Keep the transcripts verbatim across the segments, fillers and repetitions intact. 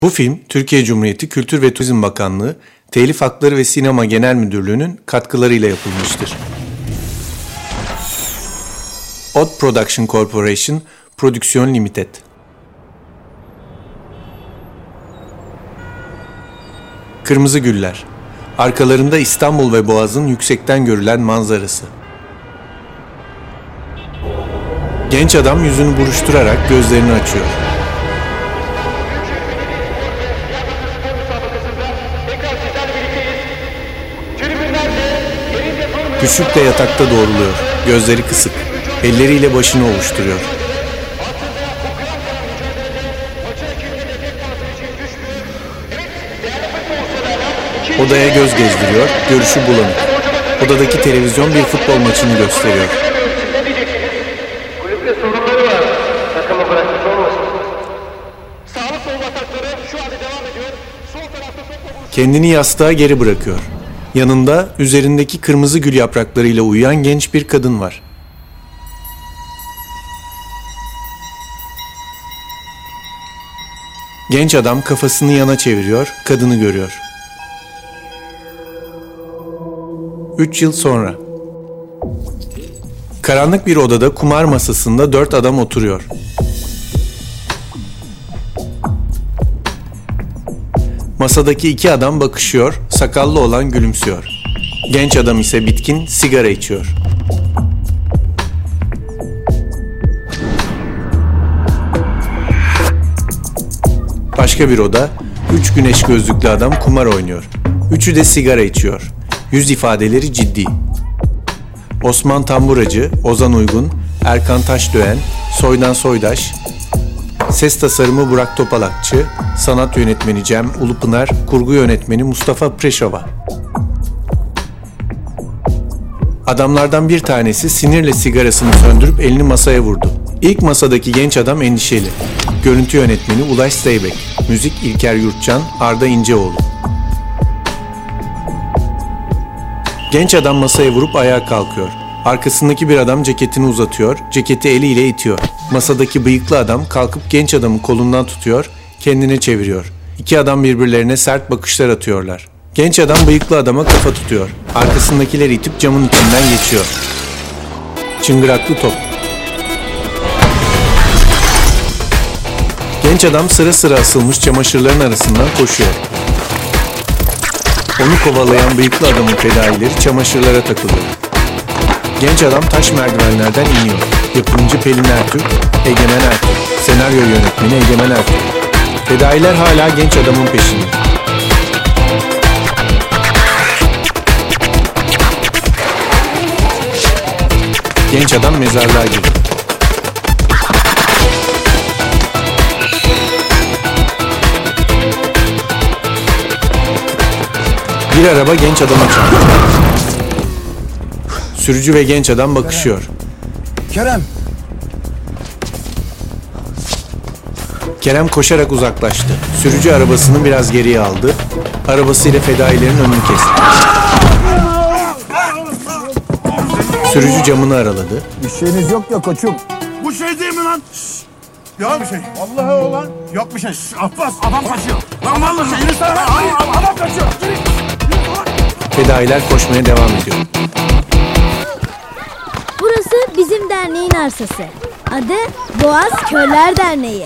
Bu film, Türkiye Cumhuriyeti Kültür ve Turizm Bakanlığı, Telif Hakları ve Sinema Genel Müdürlüğü'nün katkılarıyla yapılmıştır. Odd Production Corporation, Prodüksiyon Limited. Kırmızı Güller. Arkalarında İstanbul ve Boğaz'ın yüksekten görülen manzarası. Genç adam yüzünü buruşturarak gözlerini açıyor. Küçük de yatakta doğruluyor. Gözleri kısık. Elleriyle başını ovuşturuyor. Odaya göz gezdiriyor. Görüşü bulanık. Odadaki televizyon bir futbol maçını gösteriyor. Kulüpte sorunları var. Takımı bırakmış olmasın. Sağlı sol atakları şu anda devam ediyor. Sol tarafta topla Kendini yastığa geri bırakıyor. Yanında üzerindeki kırmızı gül yapraklarıyla uyuyan genç bir kadın var. Genç adam kafasını yana çeviriyor, kadını görüyor. Üç yıl sonra. Karanlık bir odada kumar masasında dört adam oturuyor. Masadaki iki adam bakışıyor, sakallı olan gülümsüyor. Genç adam ise bitkin, sigara içiyor. Başka bir oda, üç güneş gözlüklü adam kumar oynuyor. Üçü de sigara içiyor. Yüz ifadeleri ciddi. Osman Tamburacı, Ozan Uygun, Erkan Taşdöğen, Soydan Soydaş, ses tasarımı Burak Topalakçı, sanat yönetmeni Cem Ulupınar, kurgu yönetmeni Mustafa Preşova. Adamlardan bir tanesi sinirle sigarasını söndürüp elini masaya vurdu. İlk masadaki genç adam endişeli. Görüntü yönetmeni Ulaş Zeybek, müzik İlker Yurtcan, Arda İnceoğlu. Genç adam masaya vurup ayağa kalkıyor. Arkasındaki bir adam ceketini uzatıyor, ceketi eliyle itiyor. Masadaki bıyıklı adam kalkıp genç adamı kolundan tutuyor, kendine çeviriyor. İki adam birbirlerine sert bakışlar atıyorlar. Genç adam bıyıklı adama kafa tutuyor. Arkasındakileri itip camın içinden geçiyor. Çıngıraklı top. Genç adam sıra sıra asılmış çamaşırların arasından koşuyor. Onu kovalayan bıyıklı adamın fedaileri çamaşırlara takılıyor. Genç adam taş merdivenlerden iniyor. Yapımcı Pelin Ertürk, Egemen Ertürk, senaryo yönetmeni Egemen Ertürk. Fedailer hala genç adamın peşinde. Genç adam mezarlığa giriyor. Bir araba genç adama çarpıyor. Sürücü ve genç adam bakışıyor. Kerem! Kerem koşarak uzaklaştı. Sürücü arabasını biraz geriye aldı. Arabasıyla fedailerin önünü kesti. Sürücü camını araladı. Bir şeyiniz yok ya koçum. Bu şey değil mi lan? Şşş! Ya bir şey. Vallahi o lan. Yok bir şey. Şşş, Abbas adam kaçıyor. Lan vallahi yürü sana. Hayır adam kaçıyor. Yürü. Fedailer koşmaya devam ediyor. Burası bizim derneğin arsası. Adı Boğaz Körler Derneği.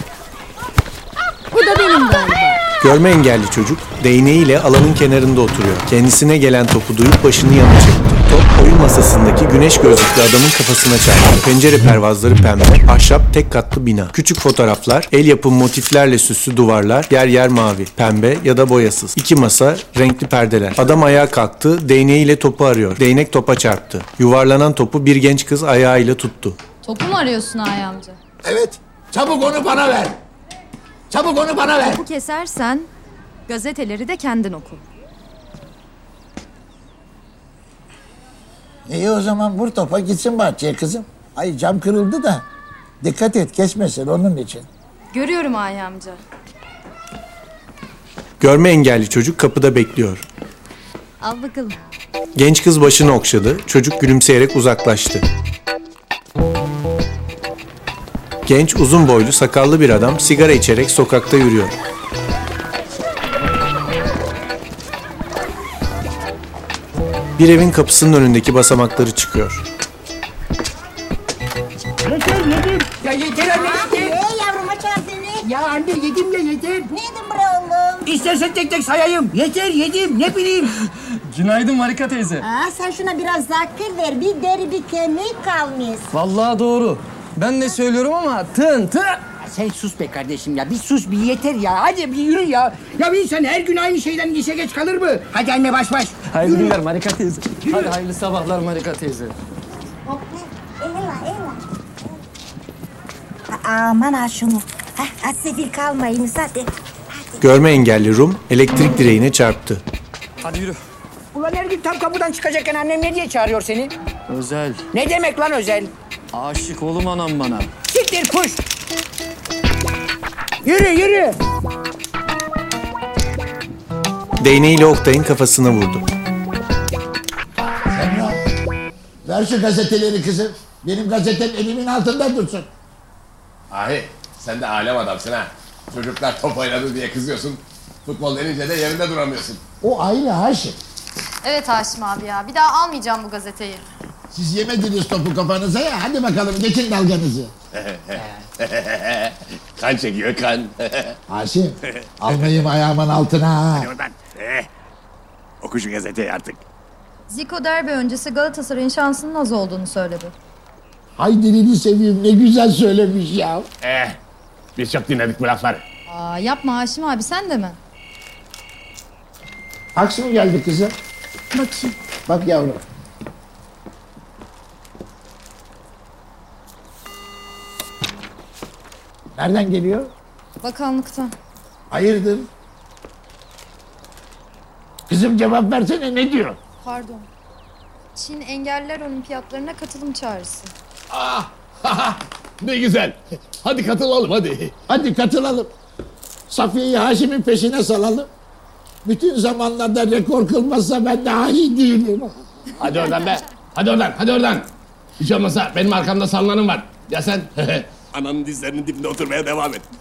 Bu da benim galiba. Görme engelli çocuk değneğiyle alanın kenarında oturuyor. Kendisine gelen topu duyup başını yana çekti. Top oyun masasındaki güneş gözlüklü adamın kafasına çarptı. Pencere pervazları pembe, ahşap tek katlı bina. Küçük fotoğraflar, el yapımı motiflerle süslü duvarlar, yer yer mavi, pembe ya da boyasız. İki masa, renkli perdeler. Adam ayağa kalktı, değneğiyle topu arıyor. Değnek topa çarptı. Yuvarlanan topu bir genç kız ayağıyla tuttu. Topu mu arıyorsun Ağay amca? Evet. Çabuk onu bana ver. Çabuk onu bana ver. Topu kesersen gazeteleri de kendin oku. İyi o zaman vur topa gitsin bahçeye kızım. Ay cam kırıldı da. Dikkat et kesmesin onun için. Görüyorum Ağay amca. Görme engelli çocuk kapıda bekliyor. Al bakalım. Genç kız başını okşadı. Çocuk gülümseyerek uzaklaştı. Genç, uzun boylu, sakallı bir adam sigara içerek sokakta yürüyor. Bir evin kapısının önündeki basamakları çıkıyor. Ya yeter anne yeter. Ee yavrum açar seni. Ya anne yedim ya yeter. Ne yedin bre oğlum? İstersen tek tek sayayım. Yeter yedim ne bileyim. Günaydın Marika teyze. Aa, sen şuna biraz zakir ver. Bir deri bir kemik kalmış. Vallahi doğru. Ben de söylüyorum ama tın tın. Sen sus be kardeşim ya. Bir sus bir yeter ya. Hadi bir yürü ya. Ya bir insan her gün aynı şeyden işe geç kalır mı? Hadi anne baş baş. Hayırlı günler Marika teyze. Hadi hayırlı sabahlar Marika teyze. Eyvallah eyvallah. Aman ha şunu. Hah, az sefil kalmayınız hadi. Görme engelli Rum elektrik direğine çarptı. Hadi yürü. Ulan her gün tam kapıdan çıkacakken annem ne diye çağırıyor seni? Özel. Ne demek lan özel? Aşık oğlum anam bana. Siktir kuş. Yürü yürü. Değneğiyle Oktay'ın kafasına vurdu. Semra, ver şu gazeteleri kızım. Benim gazetem elimin altında dursun. Ahi sen de alem adamsın ha. Çocuklar top oynadı diye kızıyorsun. Futbol denince de yerinde duramıyorsun. O ayrı Haşim. Evet Haşim abi ya. Bir daha almayacağım bu gazeteyi. Siz yemediniz topu kafanıza ya. Hadi bakalım geçin dalganızı. Kan çekiyor kan. Haşim, almayayım ayağımın altına ha. Oradan. Eh. Oku şu gazeteyi artık. Zico derbi öncesi Galatasaray'ın şansının az olduğunu söyledi. Hay dilini seveyim ne güzel söylemiş ya. Eh. Biz çok dinledik bu lafları. Aa, yapma Haşim abi sen de mi? Faks mı geldi kızım? Bakayım. Bak yavrum. Nereden geliyor? Bakanlıktan. Hayırdır? Kızım cevap versene ne diyor? Pardon. Çin Engelliler Olimpiyatlarına katılım çağrısı. Ah. Ne güzel. Hadi katılalım hadi. Hadi katılalım. Safiye'yi Haşim'in peşine salalım. Bütün zamanlarda rekor kılmazsa ben daha iyi değilim. Hadi oradan be. Hadi oradan hadi oradan. Hiç olmazsa benim arkamda sallanım var. Ya sen? Ananın dizlerinin dibinde oturmaya devam et.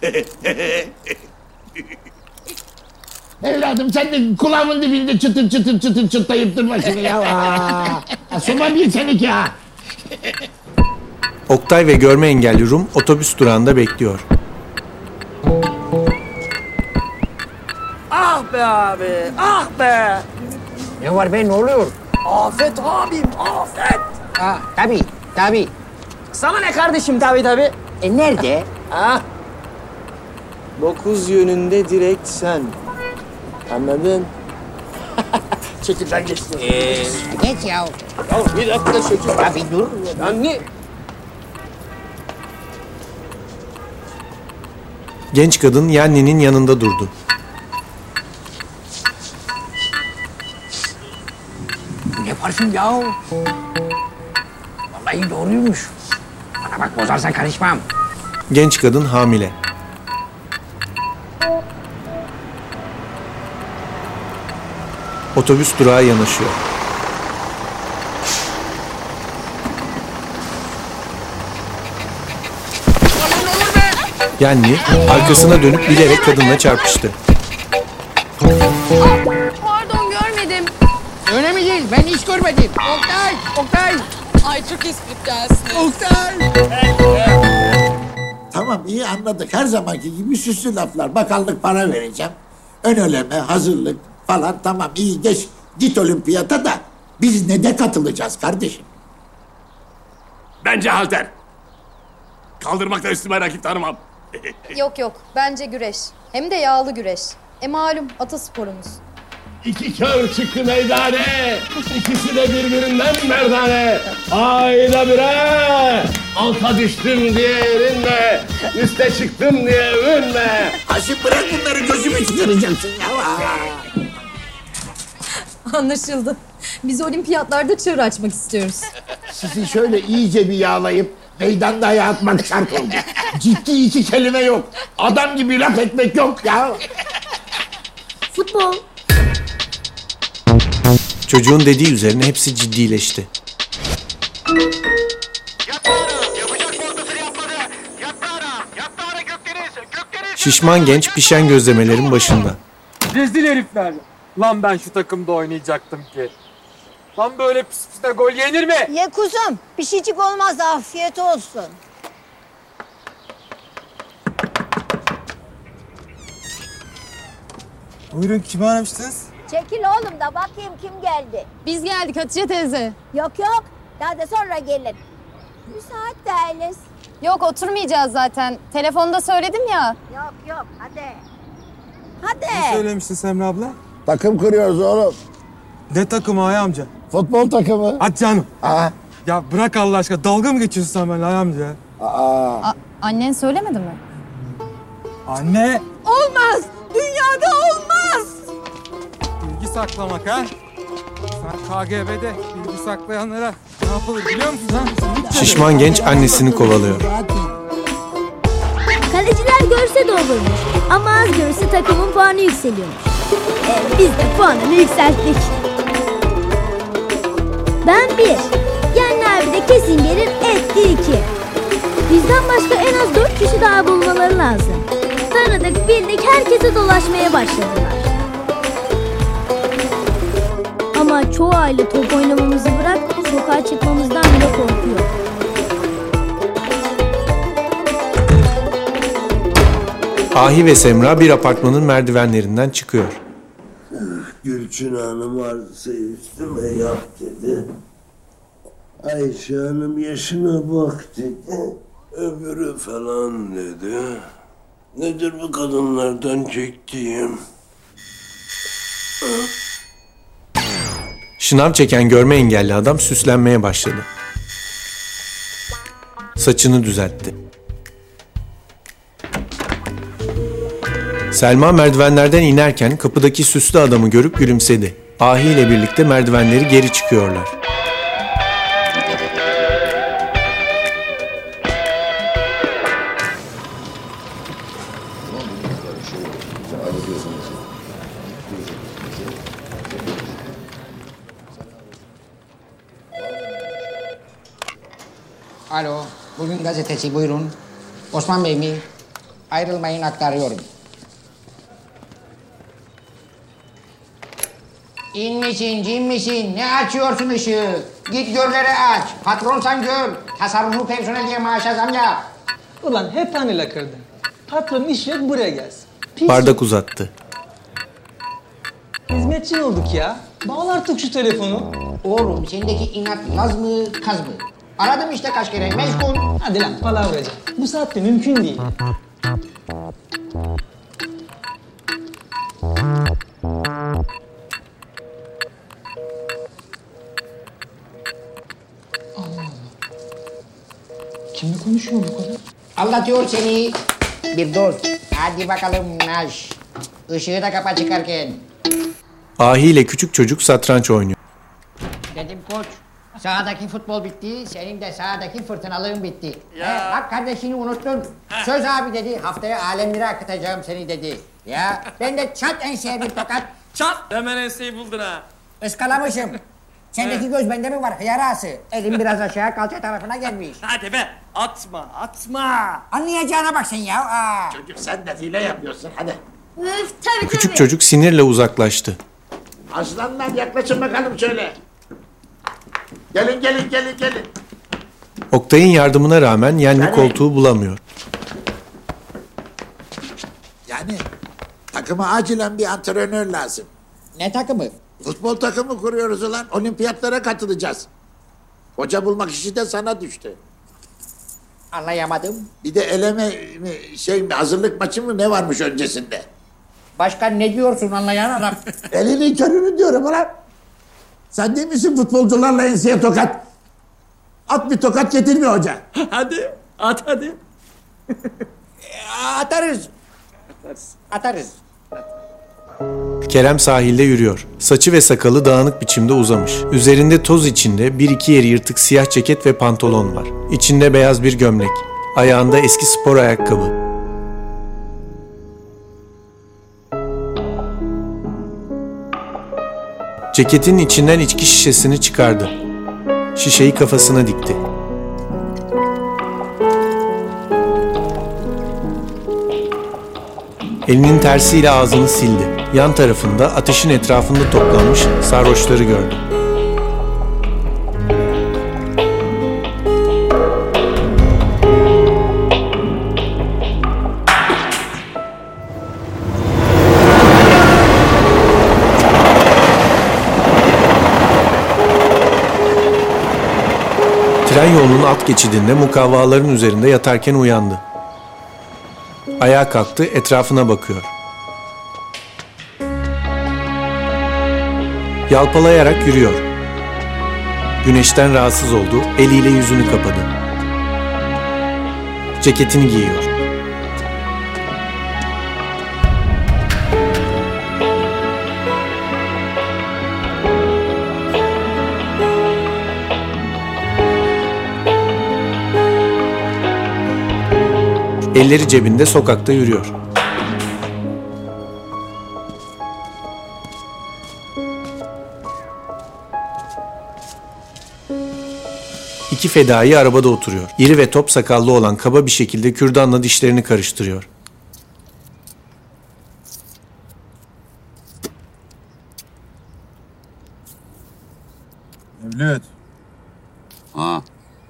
Evladım sen de kulağımın dibinde çıtır çıtır çıtır çıtlayıp durma şimdi ya. Aa, Suma bir seninki ha. Oktay ve görme engelli Rum otobüs durağında bekliyor. Ah be abi. Ah be. Ne var be ne oluyor? Afet abim afet. Ha tabii tabii. Sana ne kardeşim tabii tabii. E nerede? Ha? Dokuz yönünde direkt sen. Anladın? Çekilden geçti. Ee, geç ya. Ya bir dakika çekil. Ya bir dur. Anne. Genç kadın Yanni'nin yanında durdu. Bu ne parfüm ya? Vallahi doğruymuş. Bana bak bozarsan karışmam. Genç kadın hamile. Otobüs durağa yanaşıyor. Yanni arkasına dönüp bilerek kadınla çarpıştı. Pardon görmedim. Önemli değil. Ben hiç görmedim. Oktay! Oktay! Ay çok espri gelsin. Oktay! Tamam iyi anladık. Her zamanki gibi süslü laflar. Bakanlık para vereceğim. Ön eleme, hazırlık falan tamam iyi geç. Git olimpiyata da biz ne de katılacağız kardeşim. Bence halter. Kaldırmakta üstüme rakip tanımam. Yok yok bence güreş. Hem de yağlı güreş. E malum atasporumuz. İki kör çıktı meydane. İkisi de birbirinden merdane. Hayda bire. Alta düştüm diye erinme. Üste çıktım diye övünme. Haşim bırak bunları gözümü çıkaracaksın ya. Anlaşıldı. Biz olimpiyatlarda çığır açmak istiyoruz. Sizi şöyle iyice bir yağlayıp meydanda ayağa atmak şart oldu. Ciddi iki kelime yok. Adam gibi laf etmek yok ya. Futbol. Çocuğun dediği üzerine hepsi ciddileşti. Şişman genç pişen gözlemelerin başında. Rezil herifler. Lan ben şu takımda oynayacaktım ki. Lan böyle pis pis de gol yenir mi? Ye kuzum. Bir şeycik olmaz. Afiyet olsun. Buyurun, kimi aramıştınız? Çekil oğlum da bakayım kim geldi. Biz geldik Hatice teyze. Yok yok. Daha da sonra gelin. Müsait değiliz. Yok oturmayacağız zaten. Telefonda söyledim ya. Yok yok hadi. Hadi. Ne söylemiştin Semra abla? Takım kuruyoruz oğlum. Ne takımı Ay amca? Futbol takımı. Hadi canım. Aa. Ya bırak Allah aşkına, dalga mı geçiyorsun sen benimle Ay amca? Aa. A- annen söylemedi mi? Anne! Olmaz. Dünyada olmaz. Bilgi saklamak ha? Sen K G B'de bilgi saklayanlara ne yapılır biliyor musun ha? Şişman genç annesini kovalıyor. Kaleciler görse de olurmuş. Ama az görse takımın puanı yükseliyormuş. Ee, biz de puanını yükselttik. Ben bir. Yani abi de kesin gelir etti iki. Bizden başka en az dört kişi daha bulmaları lazım. Tanıdık bildik herkese dolaşmaya başladılar. Ama çoğu aile top oynamamızı bırak sokağa çıkmamızdan bile korkuyor. Ahi ve Semra bir apartmanın merdivenlerinden çıkıyor. Gülçin Hanım arıza üstüme yap dedi. Ayşe Hanım yaşına bak dedi. Öbürü falan dedi. Nedir bu kadınlardan çektiğim? Şınav çeken görme engelli adam süslenmeye başladı. Saçını düzeltti. Selma merdivenlerden inerken kapıdaki süslü adamı görüp gülümsedi. Ahi ile birlikte merdivenleri geri çıkıyorlar. Alo, bugün gazeteci buyurun. Osman Bey mi? Ayrılmayın aktarıyorum. İnmişsin, cinmişsin. Ne açıyorsun ışığı? Git görleri aç. Patronsan gör. Tasarruflu personel diye maaşa zam yap. Ulan hep hani lakırdın. Patronun işi yok buraya gelsin. Pis. Bardak uzattı. Hizmetçin olduk ya. Bağla artık şu telefonu. Oğlum sendeki inat laz mı kaz mı? Aradım işte kaç kere meşgul. Hadi lan palavracı. Bu saatte mümkün değil. Kimle konuşuyor bu kadar? Anlatıyor seni. Bir dost. Hadi bakalım Naş. Işığı da kapa çıkarken. Ahi ile küçük çocuk satranç oynuyor. Dedim koç. Sahadaki futbol bitti. Senin de sahadaki fırtınalığın bitti. Ya. He, bak kardeşini unuttun. Heh. Söz abi dedi. Haftaya alemlere akıtacağım seni dedi. Ya ben de çat enseye bir tokat. Çat! Hemen enseyi buldun ha. Iskalamışım. Sendeki göz bende mi var hıyarası? Elim biraz aşağı kalça tarafına gelmiş. Hadi be atma atma. Anlayacağına bak sen ya. Aa. Çocuk sen de hile yapıyorsun hadi. Üf, tabii Küçük tabii. çocuk sinirle uzaklaştı. Aslanlar yaklaşın bakalım şöyle. Gelin gelin gelin gelin. Oktay'ın yardımına rağmen Yenli koltuğu bulamıyor. Yani takıma acilen bir antrenör lazım. Ne takımı? Futbol takımı kuruyoruz ulan. Olimpiyatlara katılacağız. Hoca bulmak işi de sana düştü. Anlayamadım. Bir de eleme mi, şey mi, hazırlık maçı mı ne varmış öncesinde? Başka ne diyorsun anlayan adam? Elinin körünü diyorum ulan. Sen değil misin futbolcularla enseye tokat? At bir tokat getirmiyor hoca. Hadi at hadi. Atarız. Atarız. Atarız. Kerem sahilde yürüyor. Saçı ve sakalı dağınık biçimde uzamış. Üzerinde toz içinde bir iki yeri yırtık siyah ceket ve pantolon var. İçinde beyaz bir gömlek. Ayağında eski spor ayakkabı. Ceketin içinden içki şişesini çıkardı. Şişeyi kafasına dikti. Elinin tersiyle ağzını sildi. Yan tarafında ateşin etrafında toplanmış sarhoşları gördü. Tren yolunun alt geçidinde mukavvaların üzerinde yatarken uyandı. Ayağa kalktı, etrafına bakıyor. Yalpalayarak yürüyor. Güneşten rahatsız oldu, eliyle yüzünü kapadı. Ceketini giyiyor. Elleri cebinde sokakta yürüyor. İki fedai arabada oturuyor. İri ve top sakallı olan kaba bir şekilde kürdanla dişlerini karıştırıyor. Mevlüt. Ha.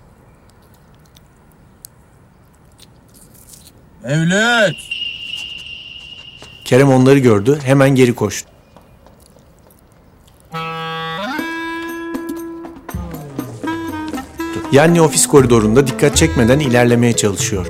Mevlüt. Kerem onları gördü, hemen geri koştu. Yanni ofis koridorunda dikkat çekmeden ilerlemeye çalışıyor.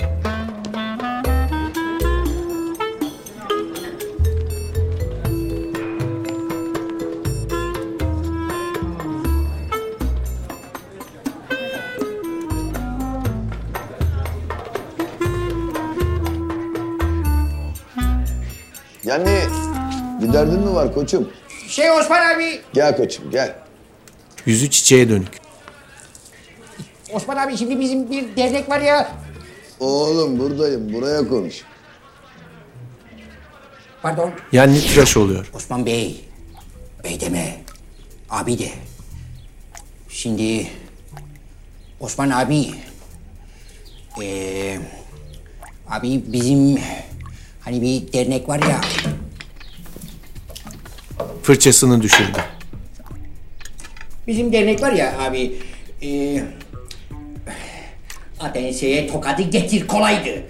Yani bir derdin mi var koçum? Şey Osman abi. Gel koçum gel. Yüzü çiçeğe dönük. Osman abi şimdi bizim bir dernek var ya. Oğlum buradayım, buraya konuş. Pardon. Yanni tıraş oluyor. Osman Bey. Bey deme. Abi de. Şimdi Osman abi. Ee, abi bizim hani bir dernek var ya. Fırçasını düşürdü. Bizim dernek var ya abi. Ee, Atenese'ye tokadı getir kolaydı.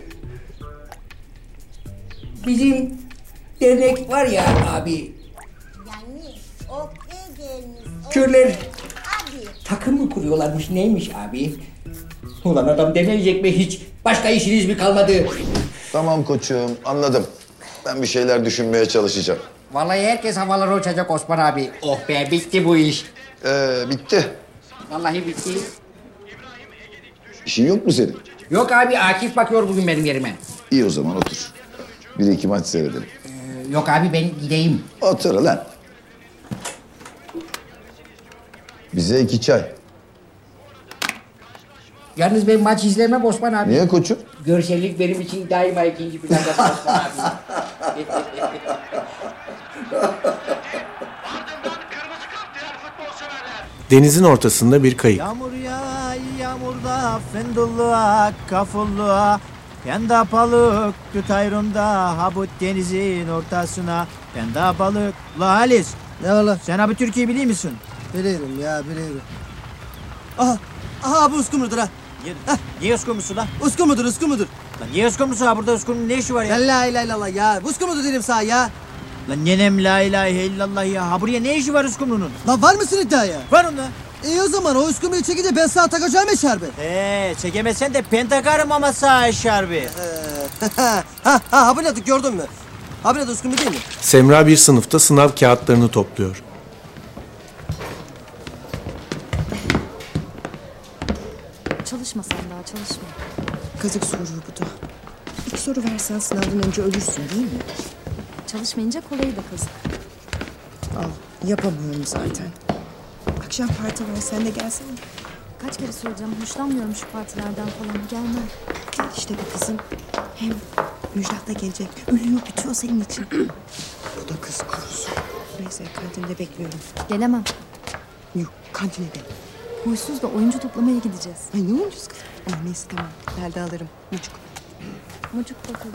Bizim dernek var ya abi. Yani o gelmiş. Körler takım mı kuruyorlarmış neymiş abi? Ulan adam demeyecek mi hiç? Başka işiniz mi kalmadı? Tamam koçum, anladım. Ben bir şeyler düşünmeye çalışacağım. Vallahi herkes havalara uçacak Osman abi. Oh be bitti bu iş. Ee, bitti. Vallahi bitti. İşin yok mu senin? Yok abi Akif bakıyor bugün benim yerime. İyi o zaman otur. Bir iki maç seyredelim. Ee, yok abi ben gideyim. Otur lan. Bize iki çay. Yalnız ben maç izlemem Osman abi. Niye koçum? Görsellik benim için daima ikinci planda Osman abi. Denizin ortasında bir kayık. Yağmur ya yağmurda fendulluğa kafulluğa Penda balık tut ayrımda habut denizin ortasına Penda balık la Halis. Ne ola? Sen abi Türkiye biliyor musun? Biliyorum ya biliyorum. Aha, aha bu uskumrudur ha. Heh, niye uskumrusu la? Uskumudur uskumudur. Lan niye uskumrusu ha burada uskumun ne işi var ya? Ya la ilahe illallah ya. Uskumudur dedim sana ya. Lan nenem la ilahe illallah ya. Ha buraya ne işi var uskumrunun? Lan var mısın iddiaya? Var onda. İyi o zaman o uskumuyu çekince ben sana takacağım eşarbi. Eee çekemezsen de ben takarım ama sağ eşarbi. Ee, ha ha ha bu nedir gördün mü? Abi nedir uskumu değil mi? Semra bir sınıfta sınav kağıtlarını topluyor. Çalışma sen daha çalışma. Kazık soru bu da. İlk soru versen sınavdan önce ölürsün değil mi? Çalışmayınca kolayı da kazık. Al yapamıyorum zaten. Akşam parti var sen de gelsene. Kaç kere söyleyeceğim hoşlanmıyorum şu partilerden falan gelmem. Gel işte bir kızım. Hem Müjdat da gelecek. Ölüyor bitiyor senin için. Bu da kız kurusu. Neyse kantinde bekliyorum. Gelemem. Yok kantine de. Huysuz da oyuncu toplamaya gideceğiz. Ay ne oyuncusu kız? Ay neyse tamam. Nerede alırım? Mucuk. Mucuk bakalım.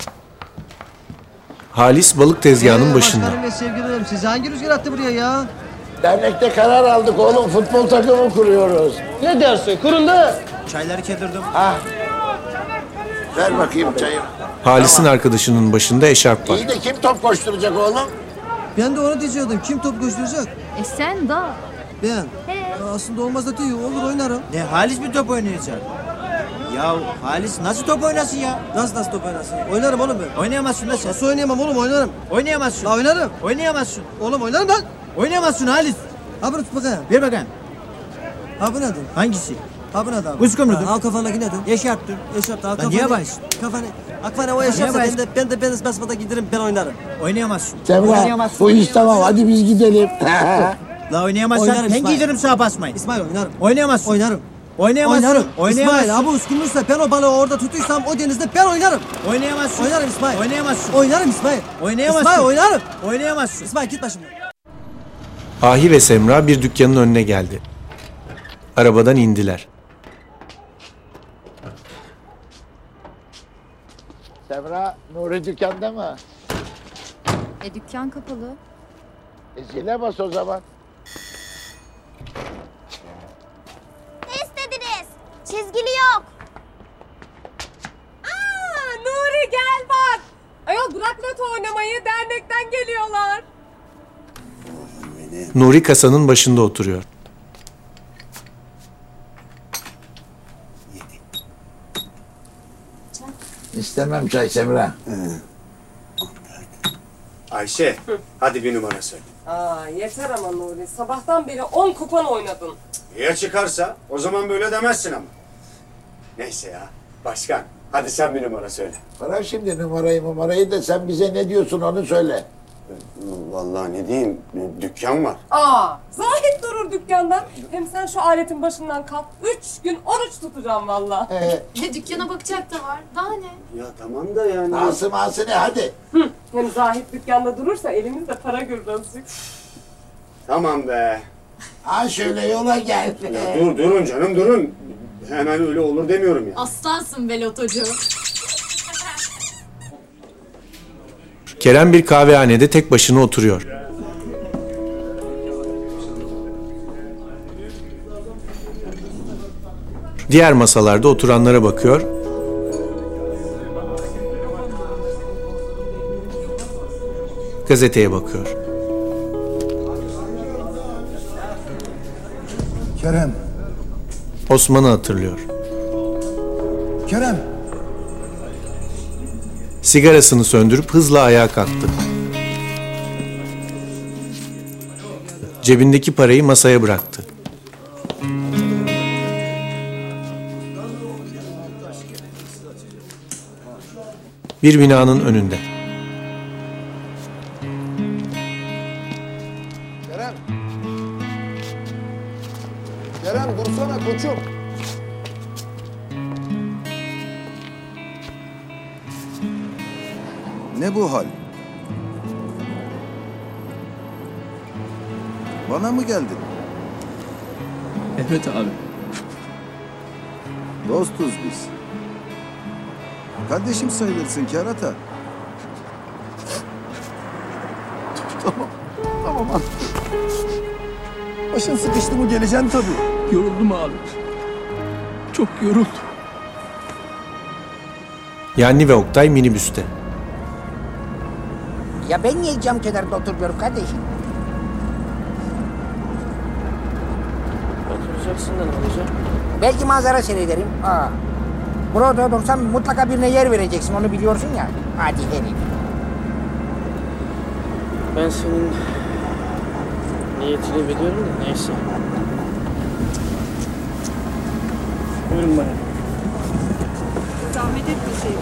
Halis balık tezgahının Ee, başında. Başkanım ve sevgilerim sizi hangi rüzgar attı buraya ya? Dernekte karar aldık oğlum. Futbol takımı kuruyoruz. Ne dersin? Kuruldu. Çayları kedirdim. Ha. Ver bakayım çayı. Halis'in arkadaşının başında eşarp var. İyi de kim top koşturacak oğlum? Ben de onu diyecektim. Kim top koşturacak? E sen da. Ben. He. Aslında olmaz da değil, olur oynarım. Ne Halis mi top oynayacak? Ya Halis nasıl top oynasın ya? Nasıl nasıl top oynasın? Oynarım oğlum ben. Oynayamazsın da sen. Nasıl oynayamam oğlum, oynarım. Oynayamazsın. La oynarım. Oynayamazsın. Oğlum oynarım lan. Oynayamazsın Halis. Ha bunu tut bakayım. Ver bakayım. Ha bu nedir? Hangisi? Ha bu nedir? Uskumrudur. Ha o kafandaki nedir? Yaşarttır. Yaşarttı. Ha Lan kafanı. niye başsın? Kafanı. Akfanı o yaşarsa Niye ben de ben de ben de basmada giderim, ben oynarım. Oynayamazsın. Semra bu iş tamam, hadi biz gidelim. La oynayamazsan Oynarım ben İsmail. giderim sağa basmayın. İsmail oynarım. Oynayamazsın. Oynarım. Oynayamazsın. Oynarım. Oynayamazsın. İsmail abi uskumruysa ben o balığı orada tutuysam o denizde ben oynarım. Oynayamazsın. Oynarım İsmail. Oynayamazsın. Oynarım İsmail. Oynayamazsın. İsmail oynarım. Oynayamazsın. İsmail git başımdan. Ahi ve Semra bir dükkanın önüne geldi. Arabadan indiler. Semra, Nuri dükkanda mı? E dükkan kapalı. E, zile bas o zaman. Ne istediniz? Çizgili yok. Aa, Nuri gel bak. Ayol bırak loto oynamayı, dernekten geliyorlar. Nuri kasanın başında oturuyor. İstemem çay Semra. Ayşe, hadi bir numara söyle. Aa, yeter ama Nuri. Sabahtan beri on kupon oynadın. Ya çıkarsa? O zaman böyle demezsin ama. Neyse ya. Başkan, hadi sen bir numara söyle. Bırak şimdi numarayı numarayı da sen bize ne diyorsun onu söyle. Vallahi ne diyeyim, dükkan var. Aa, Zahit durur dükkanda. Hem sen şu aletin başından kalk. Üç gün oruç tutacağım valla. Ee, E dükkana bakacak da var. Daha ne? Ya tamam da yani. Asım Asım ne hadi. Hı, hem Zahit dükkanda durursa elimizde para gürbazcık. Tamam be. Ha şöyle yola gel. Ya dur, durun canım, durun. Hemen öyle olur demiyorum ya. Aslansın be lotocu. Kerem bir kahvehanede tek başına oturuyor. Diğer masalarda oturanlara bakıyor. Gazeteye bakıyor. Kerem, Osman'ı hatırlıyor. Kerem. Sigarasını söndürüp hızla ayağa kalktı. Cebindeki parayı masaya bıraktı. Bir binanın önünde. Kerem. Kerem dursana koçum. Ne bu hal? Bana mı geldin? Evet abi. Dostuz biz. Kardeşim sayılırsın kerata. Tamam. Tamam abi. Başın sıkıştı mı geleceksin tabii. Yoruldum abi. Çok yoruldum. Yanni ve Oktay minibüste. Ya ben niye cam kenarında oturmuyorum kardeşim? Oturacaksın da ne olacak? Belki manzara seyrederim. Aa. Burada otursam mutlaka birine yer vereceksin, onu biliyorsun ya. Hadi herif. Ben senin niyetini biliyorum da neyse. Buyurun bana. Zahmet etmeseydiniz.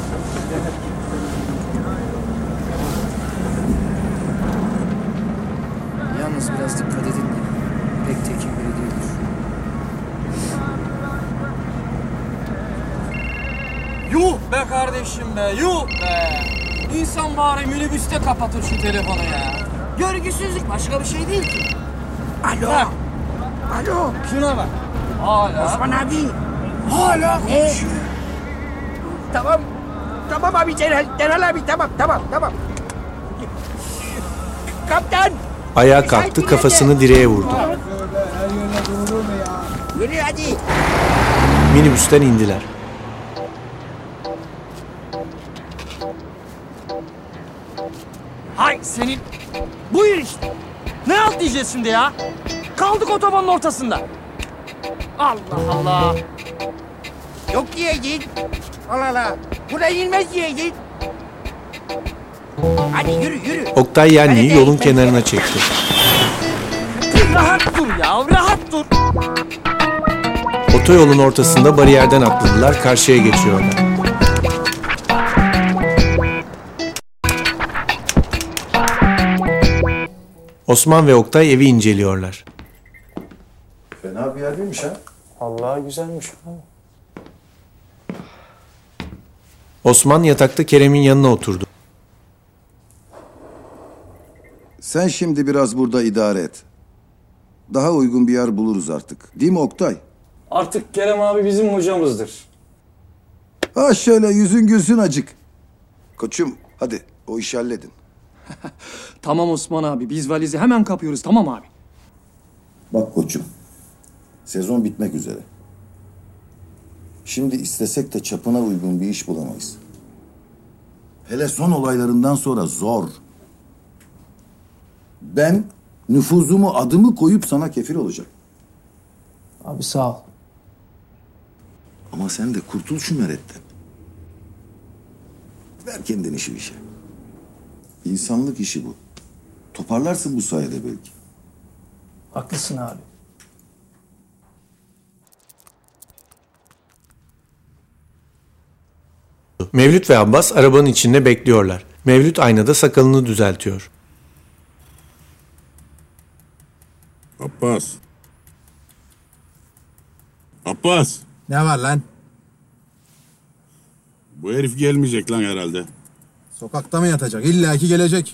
Yalnız biraz dikkat edin de. Pek tekin biri değildir. Yuh be kardeşim be, yuh be. İnsan bari minibüste kapatır şu telefonu ya. Görgüsüzlük başka bir şey değil ki. Alo. Bak. Alo. Şuna bak. Hala. Osman abi. Hala Ne? konuşuyor. Tamam. Tamam abi Celal, Celal abi tamam tamam tamam. Kaptan. Ayağa kalktı, kafasını direğe vurdu. Yürü hadi. Minibüsten indiler. Hay senin. Buyur işte. Ne alt diyeceğiz şimdi ya? kaldık otobanın ortasında. Allah Allah. Yok diyeceksin. Allah Allah. Buraya inmez diyeceksin. Hadi yürü yürü. Oktay Yenli'yi yolun kenarına çekti. Rahat dur ya, rahat dur. Otoyolun ortasında bariyerden atladılar, karşıya geçiyorlar. Osman ve Oktay evi inceliyorlar. Fena bir yer değilmiş ha. Vallahi güzelmiş. Osman yatakta Kerem'in yanına oturdu. Sen şimdi biraz burada idare et. Daha uygun bir yer buluruz artık. Değil mi Oktay? Artık Kerem abi bizim hocamızdır. Ha şöyle yüzün gülsün acık. Koçum hadi o işi halledin. Tamam Osman abi, biz valizi hemen kapıyoruz, tamam abi. Bak koçum. Sezon bitmek üzere. Şimdi istesek de çapına uygun bir iş bulamayız. Hele son olaylarından sonra zor. Ben nüfuzumu, adımı koyup sana kefil olacağım. Abi sağ ol. Ama sen de kurtul şu meretten. Ver kendini şu işe. İnsanlık işi bu. Toparlarsın bu sayede belki. Haklısın abi. Mevlüt ve Abbas arabanın içinde bekliyorlar. Mevlüt aynada sakalını düzeltiyor. Abbas. Abbas. Ne var lan? Bu herif gelmeyecek lan herhalde. Sokakta mı yatacak? İlla ki gelecek.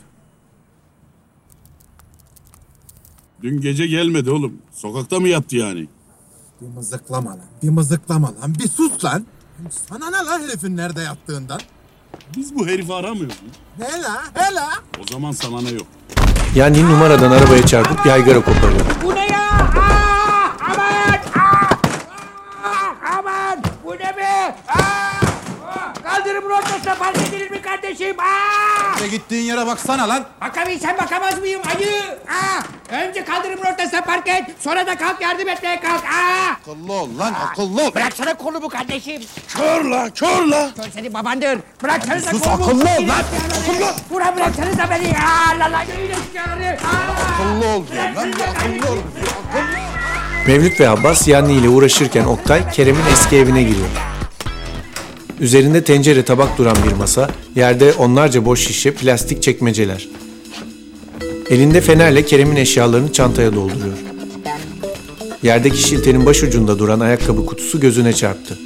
Dün gece gelmedi oğlum. Sokakta mı yattı yani? Bir mızıklama lan. Bir mızıklama lan. Bir sus lan. Sana ne lan herifin nerede yattığından? Biz bu herifi aramıyoruz mu? Hela hela. O zaman sana ne yok? Yani numaradan arabaya çarpıp yaygara koparıyor. Bu ne ya? Aa, aman! Aa, aa, aman! Bu ne be? Aa, kaldırımın ortasına park edilir mi kardeşim? Aa! Ve gittiğin yere baksana lan. Bakabilsem bakamaz mıyım ayı? Aa, önce kaldırımın ortasına park et, sonra da kalk yardım etmeye kalk. Aa! Akıllı ol lan, akıllı ol. Bıraksana kolumu kardeşim. Kör la, kör la. Kör senin babandır. Bıraksanıza Sus, kolumu. akıllı ol lan, akıllı. Bura bıraksanıza beni. Aa, la la yürüyün eşkıyaları. Akıllı ol diyorum lan, akıllı ol. Mevlüt ve Abbas Yanni ile uğraşırken Oktay Kerem'in eski evine giriyor. Üzerinde tencere tabak duran bir masa, yerde onlarca boş şişe, plastik çekmeceler. Elinde fenerle Kerem'in eşyalarını çantaya dolduruyor. Yerdeki şiltenin başucunda duran ayakkabı kutusu gözüne çarptı.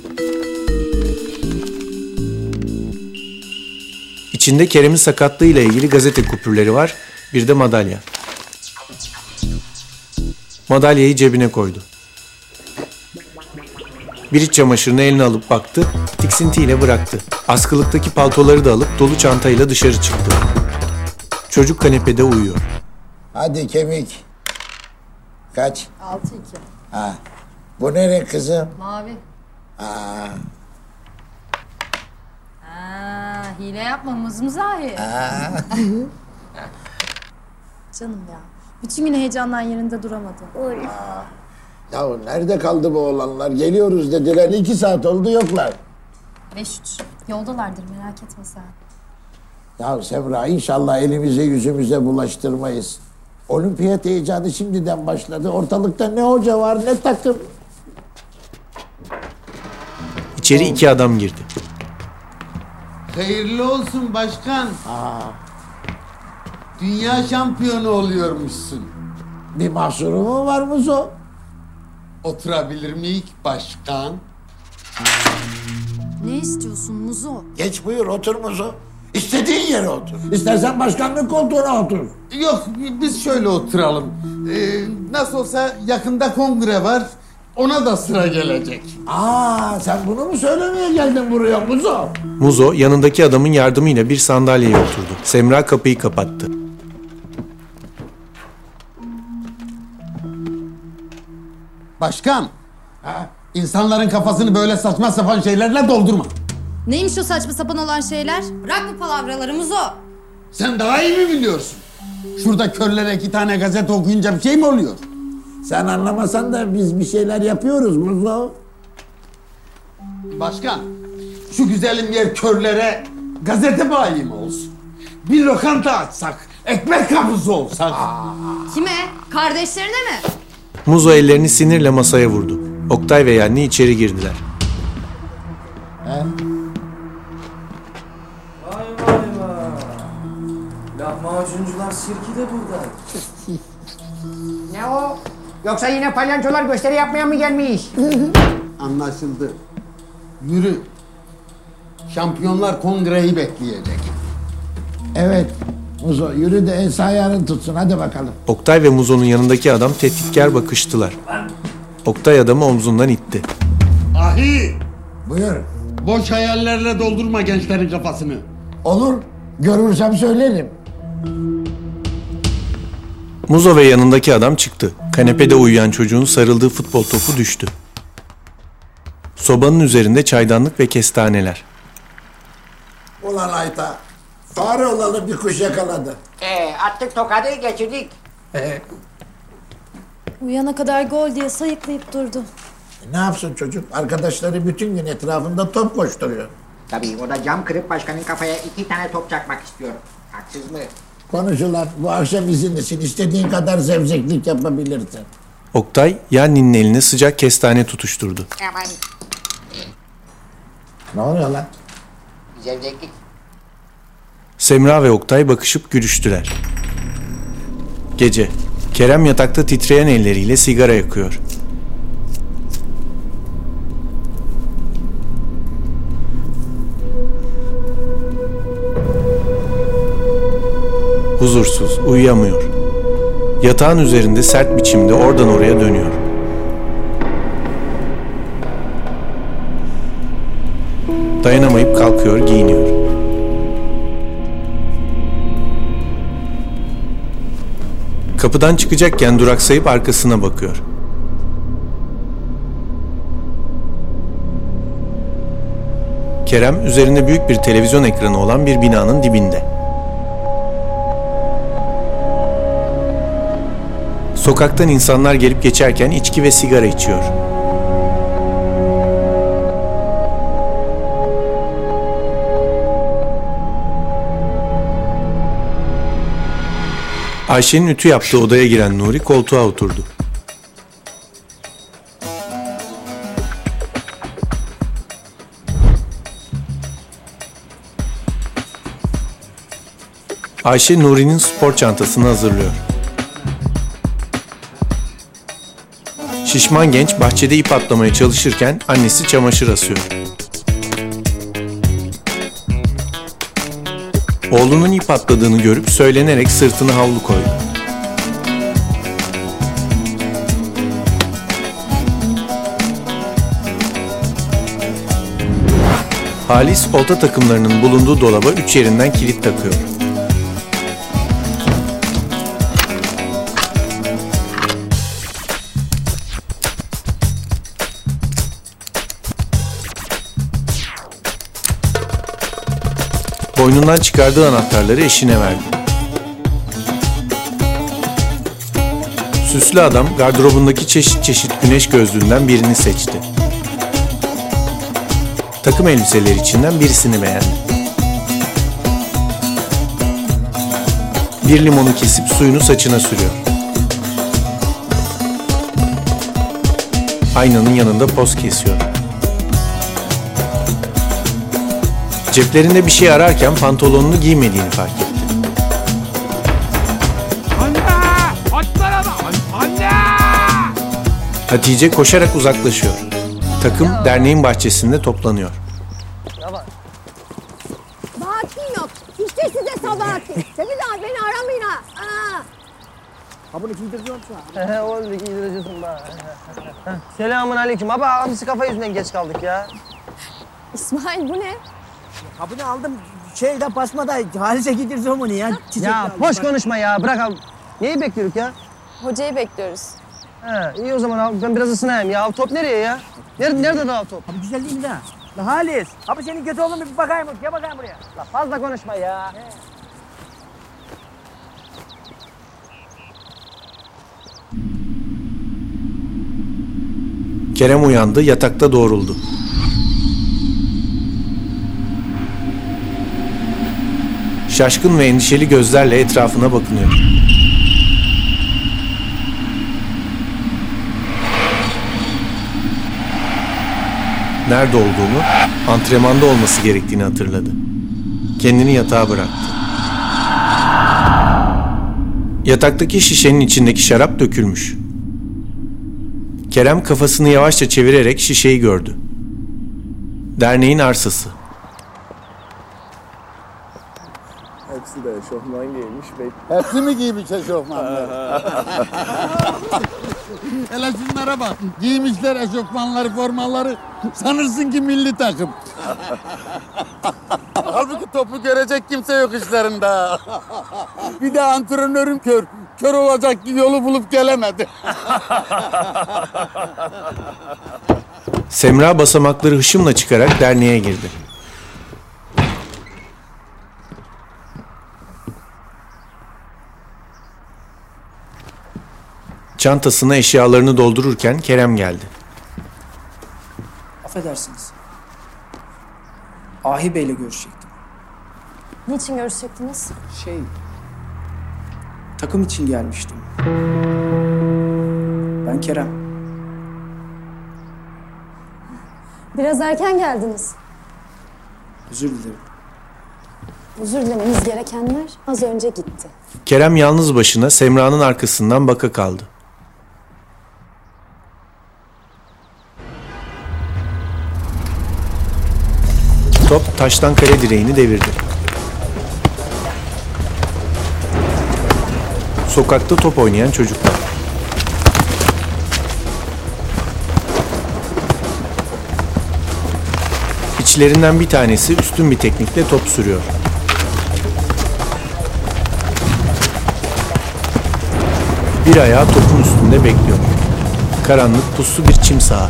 İçinde Kerem'in sakatlığıyla ilgili gazete kupürleri var, bir de madalya. Madalyayı cebine koydu. Bir iç çamaşırını eline alıp baktı, tiksintiyle bıraktı. Askılıktaki paltoları da alıp dolu çantayla dışarı çıktı. Çocuk kanepede uyuyor. Hadi kemik. Kaç? Altı iki. Ha. Bu ne renk kızım? Mavi. Aa. Aa, hile yapma mızmızahi. Canım ya. Bütün gün heyecandan yerinde duramadı. Ya nerede kaldı bu oğlanlar? Geliyoruz dediler. iki saat oldu yoklar. Beş üç. Yoldalardır merak etme sen. Ya Semra inşallah elimize yüzümüze bulaştırmayız. Olimpiyat heyecanı şimdiden başladı. Ortalıkta ne hoca var ne takım. İçeri iki adam girdi. Hayırlı olsun başkan. Dünya şampiyonu oluyormuşsun. Bir mahsuru mu var Muzo? Oturabilir miyik başkan? Ne istiyorsun Muzo? Geç buyur otur Muzo. İstediğin yere otur. İstersen başkanlık koltuğuna otur. Yok biz şöyle oturalım. Ee, nasıl olsa yakında kongre var. Ona da sıra gelecek. Aa, sen bunu mu söylemeye geldin buraya Muzo? Muzo yanındaki adamın yardımıyla bir sandalyeye oturdu. Semra kapıyı kapattı. Başkan. Ha? İnsanların kafasını böyle saçma sapan şeylerle doldurma. Neymiş o saçma sapan olan şeyler? Bırak bu palavraları Muzo. Sen daha iyi mi biliyorsun? Şurada körlere iki tane gazete okuyunca bir şey mi oluyor? Sen anlamasan da biz bir şeyler yapıyoruz Muzo. Başkan, şu güzelim yer körlere gazete bayi mi olsun? Bir lokanta açsak, ekmek kapısı olsak. Kime? Kardeşlerine mi? Muzo ellerini sinirle masaya vurdu. Oktay ve Yanni içeri girdiler. He? Vay vay vay. Lahmacuncular sirki de burada. Ne o? Yoksa yine palyaçolar gösteri yapmaya mı gelmiş? Anlaşıldı. Yürü. Şampiyonlar Kongre'yi bekleyecek. Evet. Muzo yürü de Esa ayarını tutsun. Hadi bakalım. Oktay ve Muzo'nun yanındaki adam tehditkar bakıştılar. Oktay adamı omzundan itti. Ahi! Buyur. Boş hayallerle doldurma gençlerin kafasını. Olur. Görürsem söylerim. Muzo ve yanındaki adam çıktı. Kanepede uyuyan çocuğun sarıldığı futbol topu düştü. Sobanın üzerinde çaydanlık ve kestaneler. Ulan Ayta. Fare olalı bir kuş yakaladı. Ee, attık tokadı geçirdik. Ee, Uyana kadar gol diye sayıklayıp durdu. ne yapsın çocuk? Arkadaşları bütün gün etrafında top koşturuyor. Tabii o da cam kırıp başkanın kafaya iki tane top çakmak istiyor. Haksız mı? Konuşulan bu akşam izinlisin. İstediğin kadar zevzeklik yapabilirsin. Oktay, Yanni'nin eline sıcak kestane tutuşturdu. Aman. Ne oluyor lan? Zevzeklik. Semra ve Oktay bakışıp gülüştüler. Gece. Kerem yatakta titreyen elleriyle sigara yakıyor. Huzursuz, uyuyamıyor. Yatağın üzerinde sert biçimde oradan oraya dönüyor. Dayanamayıp kalkıyor, giyiniyor. Kapıdan çıkacakken duraksayıp arkasına bakıyor. Kerem üzerinde büyük bir televizyon ekranı olan bir binanın dibinde. Sokaktan insanlar gelip geçerken içki ve sigara içiyor. Ayşe'nin ütü yaptığı odaya giren Nuri koltuğa oturdu. Ayşe Nuri'nin spor çantasını hazırlıyor. Şişman genç bahçede ip atlamaya çalışırken annesi çamaşır asıyor. Oğlunun ip atladığını görüp söylenerek sırtını havlu koydu. Halis olta takımlarının bulunduğu dolaba üç yerinden kilit takıyor. Boynundan çıkardığı anahtarları eşine verdi. Süslü adam gardırobundaki çeşit çeşit güneş gözlüğünden birini seçti. Takım elbiseler içinden birisini beğendi. Bir limonu kesip suyunu saçına sürüyor. Aynanın yanında poz kesiyor. Ceplerinde bir şey ararken pantolonunu giymediğini fark etti. Anne! Açsana da! Anne! Hatice koşarak uzaklaşıyor. Takım derneğin bahçesinde toplanıyor. Bahattin yok. İşte size Sabahattin. Seviz abi beni aramayın ha. Aa. Ha bunu giydiriyor musun? He oldu giydireceksin bana. Selamun aleyküm. Abi abisi kafa yüzünden geç kaldık ya. İsmail bu ne? Ha bunu aldım şeyde basmada Halis'e giydireceğim onu ya. Çiçek ya boş konuşma ya bırak abi. Neyi bekliyoruz ya? Hocayı bekliyoruz. He iyi o zaman abi ben biraz ısınayım ya. Top nereye ya? Nerede, nerede daha top? Abi güzel değil mi de? La Halis. Abi senin kötü oğlum bir bakayım. Gel bakayım buraya. La fazla konuşma ya. He. Kerem uyandı, yatakta doğruldu. Şaşkın ve endişeli gözlerle etrafına bakınıyor. Nerede olduğunu, antrenmanda olması gerektiğini hatırladı. Kendini yatağa bıraktı. Yataktaki şişenin içindeki şarap dökülmüş. Kerem kafasını yavaşça çevirerek şişeyi gördü. Derneğin arsası. Hepsi de eşofman giymiş ve... Hepsi mi giymiş eşofmanları? Hele şunlara bak. Giymişler eşofmanları, formaları. Sanırsın ki milli takım. Halbuki topu görecek kimse yok işlerinde. Bir de antrenörüm kör. Kör olacak ki yolu bulup gelemedi. Semra basamakları hışımla çıkarak derneğe girdi. Çantasına eşyalarını doldururken Kerem geldi. Affedersiniz. Ahi Bey'le görüşecektim. Niçin görüşecektiniz? Şey... Takım için gelmiştim. Ben Kerem. Biraz erken geldiniz. Özür dilerim. Özür dilemeniz gerekenler az önce gitti. Kerem yalnız başına Semra'nın arkasından baka kaldı. Top taştan kale direğini devirdi. Sokakta top oynayan çocuklar. İçlerinden bir tanesi üstün bir teknikle top sürüyor. Bir ayağı topun üstünde bekliyor. Karanlık, puslu bir çim saha.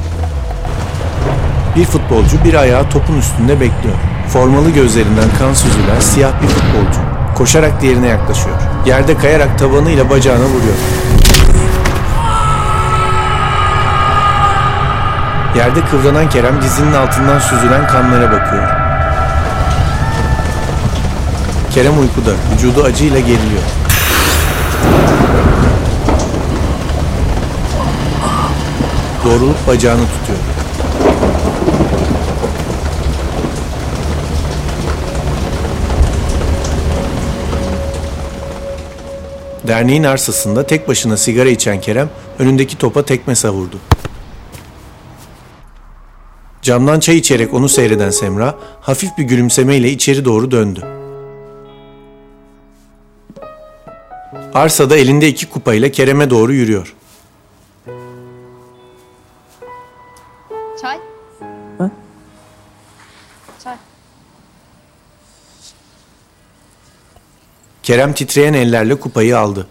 Bir futbolcu bir ayağı topun üstünde bekliyor. Formalı gözlerinden kan süzülen siyah bir futbolcu. Koşarak diğerine yaklaşıyor. Yerde kayarak tabanıyla bacağına vuruyor. Yerde kıvranan Kerem dizinin altından süzülen kanlara bakıyor. Kerem uykuda, vücudu acıyla geriliyor. Doğrulup bacağını tutuyor. Derneğin arsasında tek başına sigara içen Kerem önündeki topa tekme savurdu. Camdan çay içerek onu seyreden Semra hafif bir gülümsemeyle içeri doğru döndü. Arsada elinde iki kupayla Kerem'e doğru yürüyor. Çay. Ha? Çay. Kerem titreyen ellerle kupayı aldı.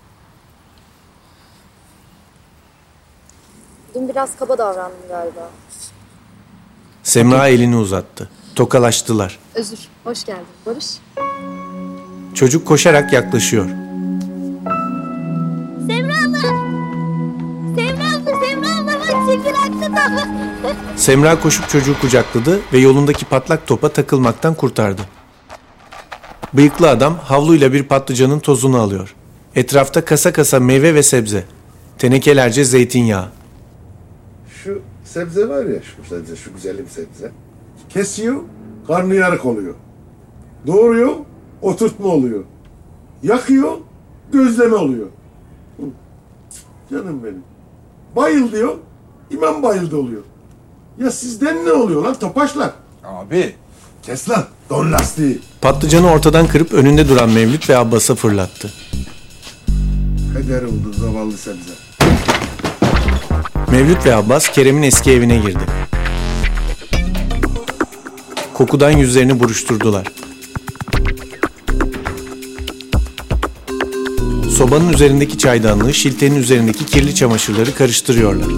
Dün biraz kaba davrandım galiba. Semra elini uzattı. Tokalaştılar. Özür. Hoş geldin. Barış. Çocuk koşarak yaklaşıyor. Semra abla! Semra abla, Semra abla bak çekil haklı. Semra koşup çocuğu kucakladı ve yolundaki patlak topa takılmaktan kurtardı. Bıyıklı adam havluyla bir patlıcanın tozunu alıyor. Etrafta kasa kasa meyve ve sebze. Tenekelerce zeytinyağı. Şu sebze var ya, şu sebze, şu güzelim sebze. Kesiyor, karnıyarık oluyor. Doğruyor, oturtma oluyor. Yakıyor, gözleme oluyor. Canım benim. Bayıl diyor, imam bayıldı oluyor. Ya sizden ne oluyor lan topaşlar? Abi, kes lan, don lastiği. Patlıcanı ortadan kırıp önünde duran Mevlüt ve Abbas'a fırlattı. Kader oldu zavallı sebze. Mevlüt ve Abbas Kerem'in eski evine girdi. Kokudan yüzlerini buruşturdular. Sobanın üzerindeki çaydanlığı şiltenin üzerindeki kirli çamaşırları karıştırıyorlar.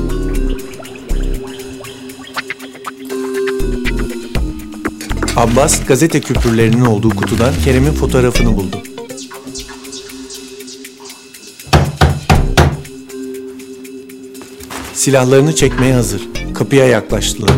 Abbas gazete küpürlerinin olduğu kutudan Kerem'in fotoğrafını buldu. Silahlarını çekmeye hazır. Kapıya yaklaştılar.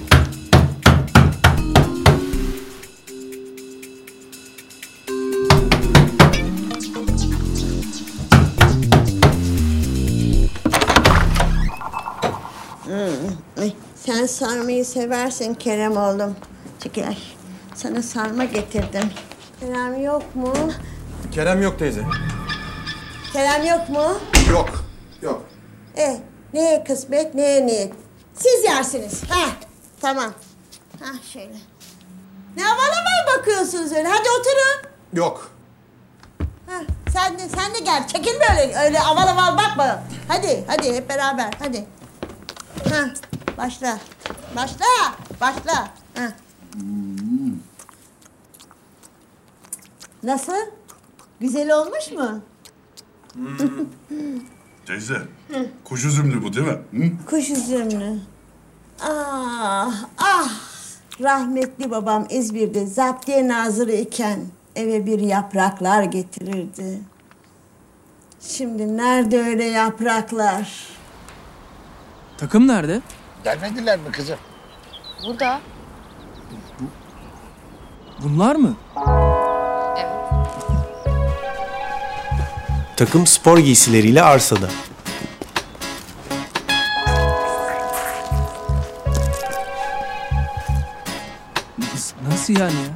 Hmm. Sen sarmayı seversin Kerem oğlum. Çekil. Sana sarma getirdim. Kerem yok mu? Kerem yok teyze. Kerem yok mu? Yok. Yok. E, neye kısmet, neye niyet? Siz yersiniz. Ha, tamam. Ha, şöyle. Ne havalı havalı bakıyorsunuz öyle. Hadi oturun. Yok. Ha, sen de sen de gel. Çekilme öyle öyle aval aval bakma. Hadi hadi hep beraber hadi. Ha, başla. Başla. Başla. Ha. Nasıl? Güzel olmuş mu? Teyze, kuş üzümlü bu değil mi? Hı? Kuş üzümlü. Ah, ah. Rahmetli babam İzmir'de zaptiye nazırı iken eve bir yapraklar getirirdi. Şimdi nerede öyle yapraklar? Takım nerede? Gelmediler mi kızım? Burada. Bunlar mı? Takım spor giysileriyle arsada. Nasıl, nasıl yani ya?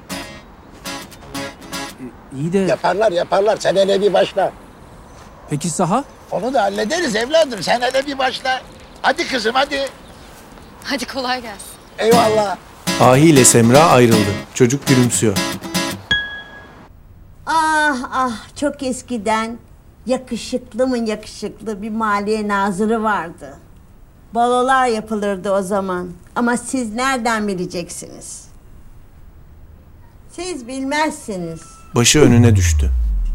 E, iyi de... Yaparlar yaparlar. Sen hele bir başla. Peki saha? Onu da hallederiz evladım. Sen hele bir başla. Hadi kızım hadi. Hadi kolay gelsin. Eyvallah. Ahi ile Semra ayrıldı. Çocuk gülümsüyor. Ah ah çok eskiden yakışıklı mı yakışıklı bir maliye nazırı vardı. Balolar yapılırdı o zaman. Ama siz nereden bileceksiniz? Siz bilmezsiniz. Başı önüne düştü.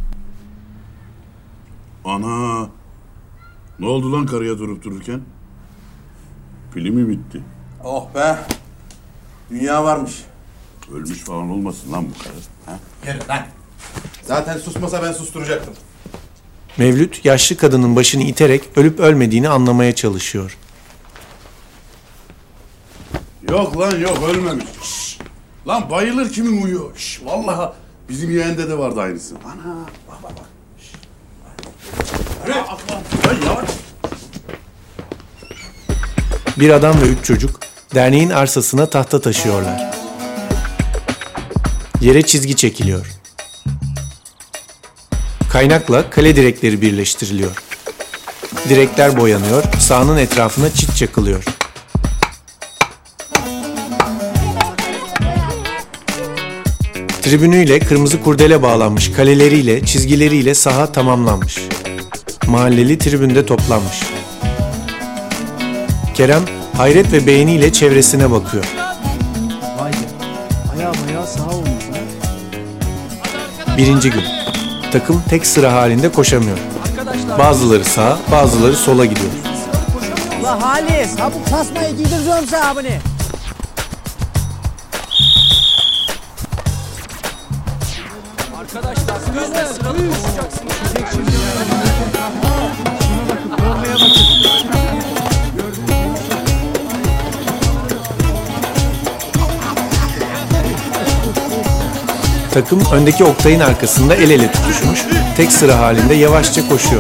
Ana! Ne oldu lan karıya durup dururken? Pili mi bitti? Oh be. Dünya varmış. Ölmüş falan olmasın lan bu karı. Ha? Gelin lan. Zaten susmasa ben susturacaktım. Mevlüt yaşlı kadının başını iterek ölüp ölmediğini anlamaya çalışıyor. Yok lan yok ölmemiş. Şşş. Lan bayılır kimin uyuyor. Şşş, vallahi bizim yeğende de vardı aynısı. Ana bak bak bak. Şşş. Lan yavaş. Bir adam ve üç çocuk derneğin arsasına tahta taşıyorlar. Yere çizgi çekiliyor. Kaynakla kale direkleri birleştiriliyor. Direkler boyanıyor, sahanın etrafına çit çakılıyor. Tribünüyle kırmızı kurdele bağlanmış kaleleriyle, çizgileriyle saha tamamlanmış. Mahalleli tribünde toplanmış. Kerem hayret ve beğeniyle çevresine bakıyor. Vay be. Baya baya saha olmuş ha. Birinci gün. Takım tek sıra halinde koşamıyor. Bazıları sağa, bazıları sola gidiyor. La Halis, ha bu tasmayı giydireceğim sana bunu. Arkadaşlar siz de sıralı koşacaksınız. Şuna bakın, formaya bakın. Takım öndeki Oktay'ın arkasında el ele tutuşmuş, tek sıra halinde yavaşça koşuyor.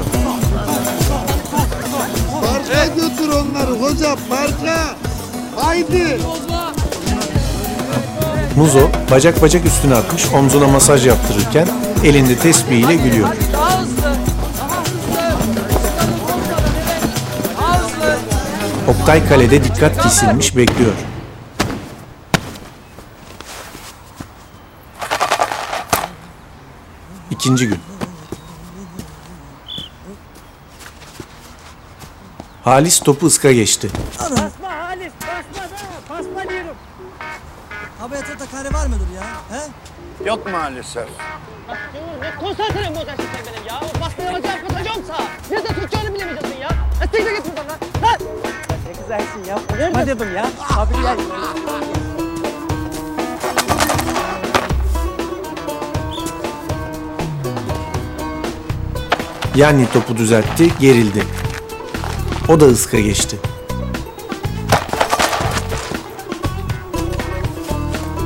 Parka götür onları hoca parka. Haydi. Muzo bacak bacak üstüne atmış, omzuna masaj yaptırırken elinde tesbihiyle gülüyor. Daha hızlı. Daha hızlı. Daha hızlı. Oktay kalede dikkat kesilmiş bekliyor. İkinci gün. Halis topu ıska geçti. Basma Halis, basma da, basma diyorum. Abi etrafta kare var mıdır ya? He? Yok maalesef. Ne konsantre bozarsın sen benim ya? Baskıya bacağım katacağım sağa. Nerede tutacağını bilemeyeceksin ya. Estek de git buradan lan. Lan! Ne güzelsin ya. Nerede dedim ya? Abi gel. Yani topu düzeltti, gerildi. O da ıska geçti.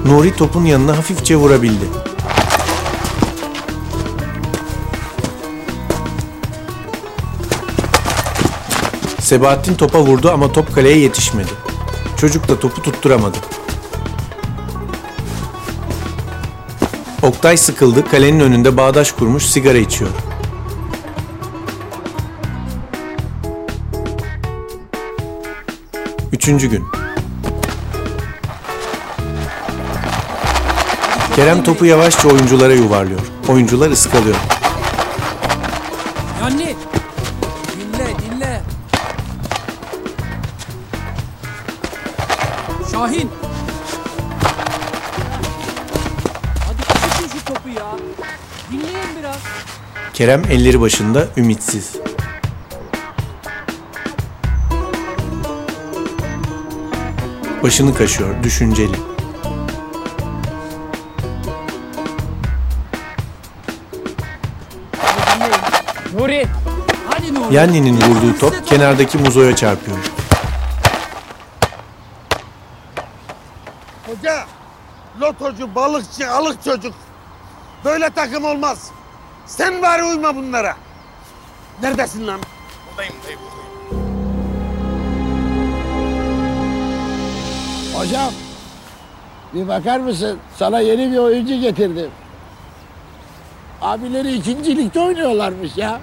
Nuri topun yanına hafifçe vurabildi. Sebahattin topa vurdu ama top kaleye yetişmedi. Çocuk da topu tutturamadı. Oktay sıkıldı, kalenin önünde bağdaş kurmuş sigara içiyor. Üçüncü gün. Kerem topu yavaşça oyunculara yuvarlıyor. Oyuncular ıskalıyor. Yanni! Dinle, dinle. Şahin! Hadi kaçın şu topu ya. Dinleyin biraz. Kerem elleri başında, ümitsiz. Başını kaşıyor, düşünceli. Nuri! Hadi Nuri! Yanni'nin vurduğu top kenardaki Muzo'ya çarpıyor. Hoca, lotocu, balıkçı, alık çocuk. Böyle takım olmaz. Sen bari uyma bunlara. Neredesin lan? Buradayım dayı, buradayım. Hocam, bir bakar mısın? Sana yeni bir oyuncu getirdim. Abileri ikinci ligde oynuyorlarmış ya.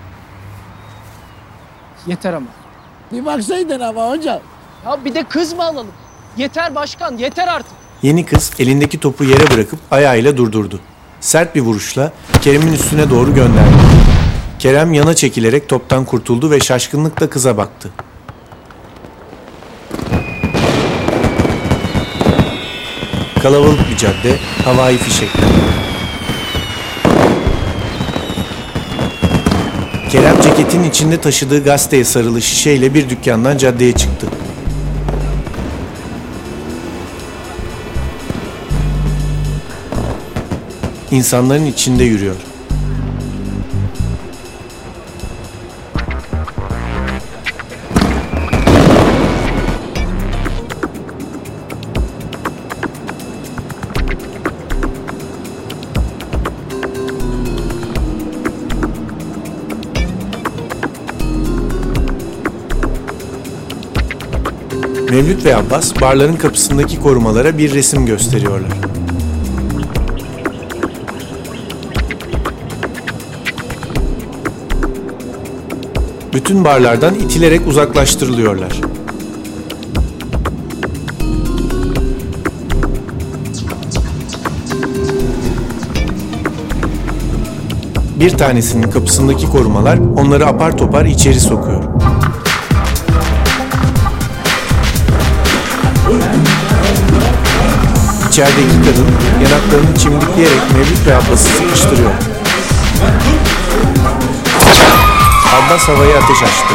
Yeter ama. Bir baksaydın ama hocam. Ya bir de kız mı alalım? Yeter başkan, yeter artık. Yeni kız elindeki topu yere bırakıp ayağıyla durdurdu. Sert bir vuruşla Kerem'in üstüne doğru gönderdi. Kerem yana çekilerek toptan kurtuldu ve şaşkınlıkla kıza baktı. Kalabalık bir cadde, havai fişekler. Kerem ceketin içinde taşıdığı gazeteye sarılı şişeyle bir dükkandan caddeye çıktı. İnsanların içinde yürüyor. Mevlüt ve Abbas barların kapısındaki korumalara bir resim gösteriyorlar. Bütün barlardan itilerek uzaklaştırılıyorlar. Bir tanesinin kapısındaki korumalar onları apar topar içeri sokuyor. İçerideki kadın yanaklarını çimdikleyerek Mevlüt ve Abbas'ı sıkıştırıyor. Abbas havaya ateş açtı.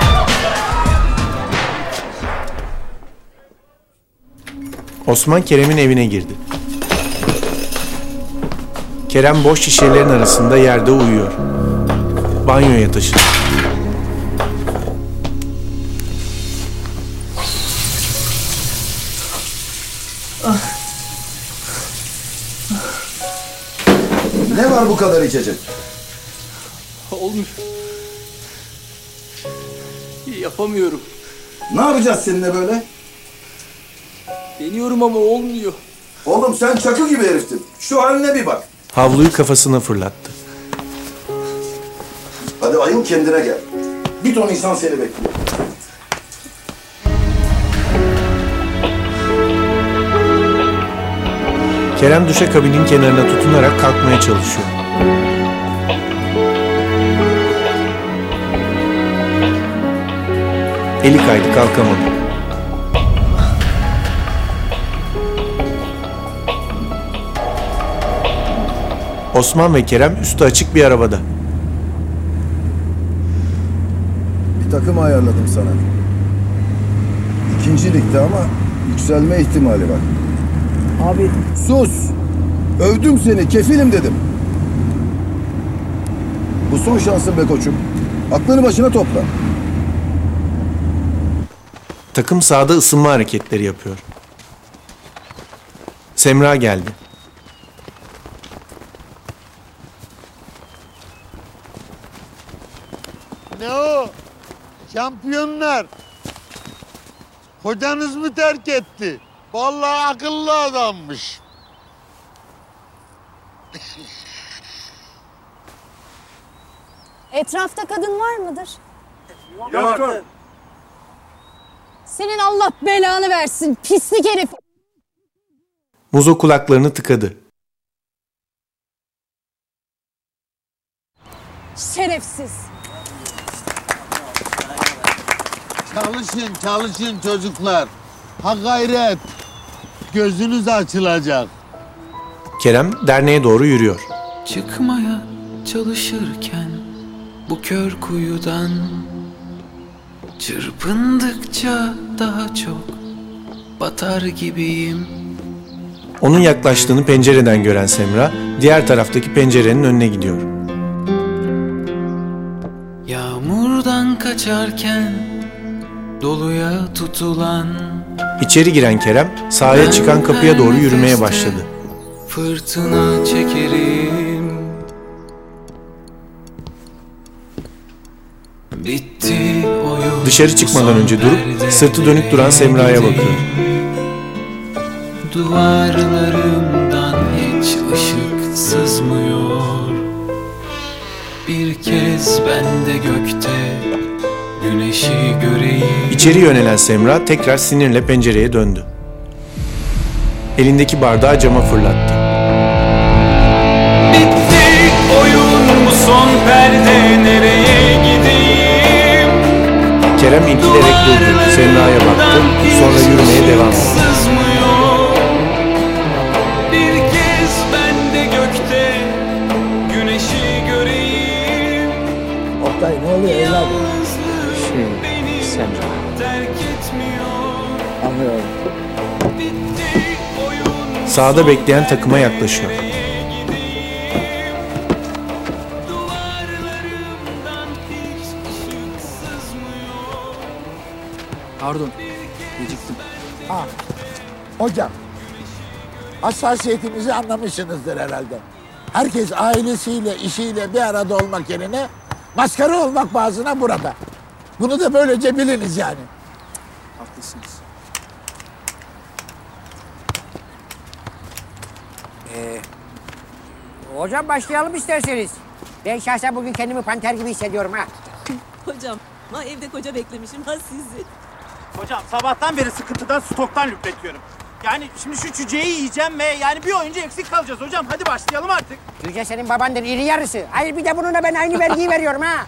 Osman Kerem'in evine girdi. Kerem boş şişelerin arasında yerde uyuyor. Banyoya taşıdı. Ne var bu kadar içecek? Olmuyor. Yapamıyorum. Ne yapacağız seninle böyle? Deniyorum ama olmuyor. Oğlum sen çakı gibi heriftin. Şu haline bir bak. Havluyu kafasına fırlattı. Hadi ayıl kendine gel. Bir ton insan seni bekliyor. Kerem duşakabinin kenarına tutunarak kalkmaya çalışıyor. Eli kaydı, kalkamadı. Osman ve Kerem üstü açık bir arabada. Bir takım ayarladım sana. İkinci ligde ama yükselme ihtimali var. Abi sus! Övdüm seni, kefilim dedim. Bu son şansın be koçum. Aklını başına topla. Takım sahada ısınma hareketleri yapıyor. Semra geldi. Ne o? Şampiyonlar. Hocanız mı terk etti? Vallahi akıllı adammış. Etrafta kadın var mıdır? Yok. Senin Allah belanı versin pislik herif. Muzo kulaklarını tıkadı. Şerefsiz. Çalışın, çalışın çocuklar. Ha gayret. Gözünüz açılacak. Kerem derneğe doğru yürüyor. Çıkmaya çalışırken bu kör kuyudan çırpındıkça daha çok batar gibiyim. Onun yaklaştığını pencereden gören Semra, diğer taraftaki pencerenin önüne gidiyor. Yağmurdan kaçarken doluya tutulan İçeri giren Kerem, sahaya çıkan kapıya doğru yürümeye başladı. Fırtına çekerim. Bitti oyun. Dışarı çıkmadan önce durup sırtı dönük duran Semra'ya bakıyor. Duvarlarımdan hiç ışık sızmıyor. Bir kez ben de gökte güneşi göreyim. İçeri yönelen Semra tekrar sinirle pencereye döndü. Elindeki bardağı cama fırlattı. Bitti oyun, bu son perde, nereye gideyim? Kerem irkilerek durdu. Semra'ya baktı. Sonra yürümeye devam etti. Bir kez ben de gökte güneşi göreyim. Oktay ne oluyor evladım? Şey, Semra terk etmiyor. Anlıyorum. Sağda bekleyen takıma yaklaşıyor. Pardon, geciktim. Ha, hocam, hassasiyetimizi anlamışsınızdır herhalde. Herkes ailesiyle, işiyle bir arada olmak yerine maskara olmak bazına burada. Bunu da böylece biliniz yani. Haklısınız. Ee, hocam başlayalım isterseniz. Ben şahsen bugün kendimi panter gibi hissediyorum ha. Hocam, ha evde koca beklemişim, ha sizi. Hocam sabahtan beri sıkıntıdan stoktan lüpletiyorum. Yani şimdi şu cüceyi yiyeceğim ve yani bir oyuncu eksik kalacağız hocam. Hadi başlayalım artık. Cüce senin babandır iri yarısı. Hayır bir de bununla ben aynı vergiyi veriyorum ha.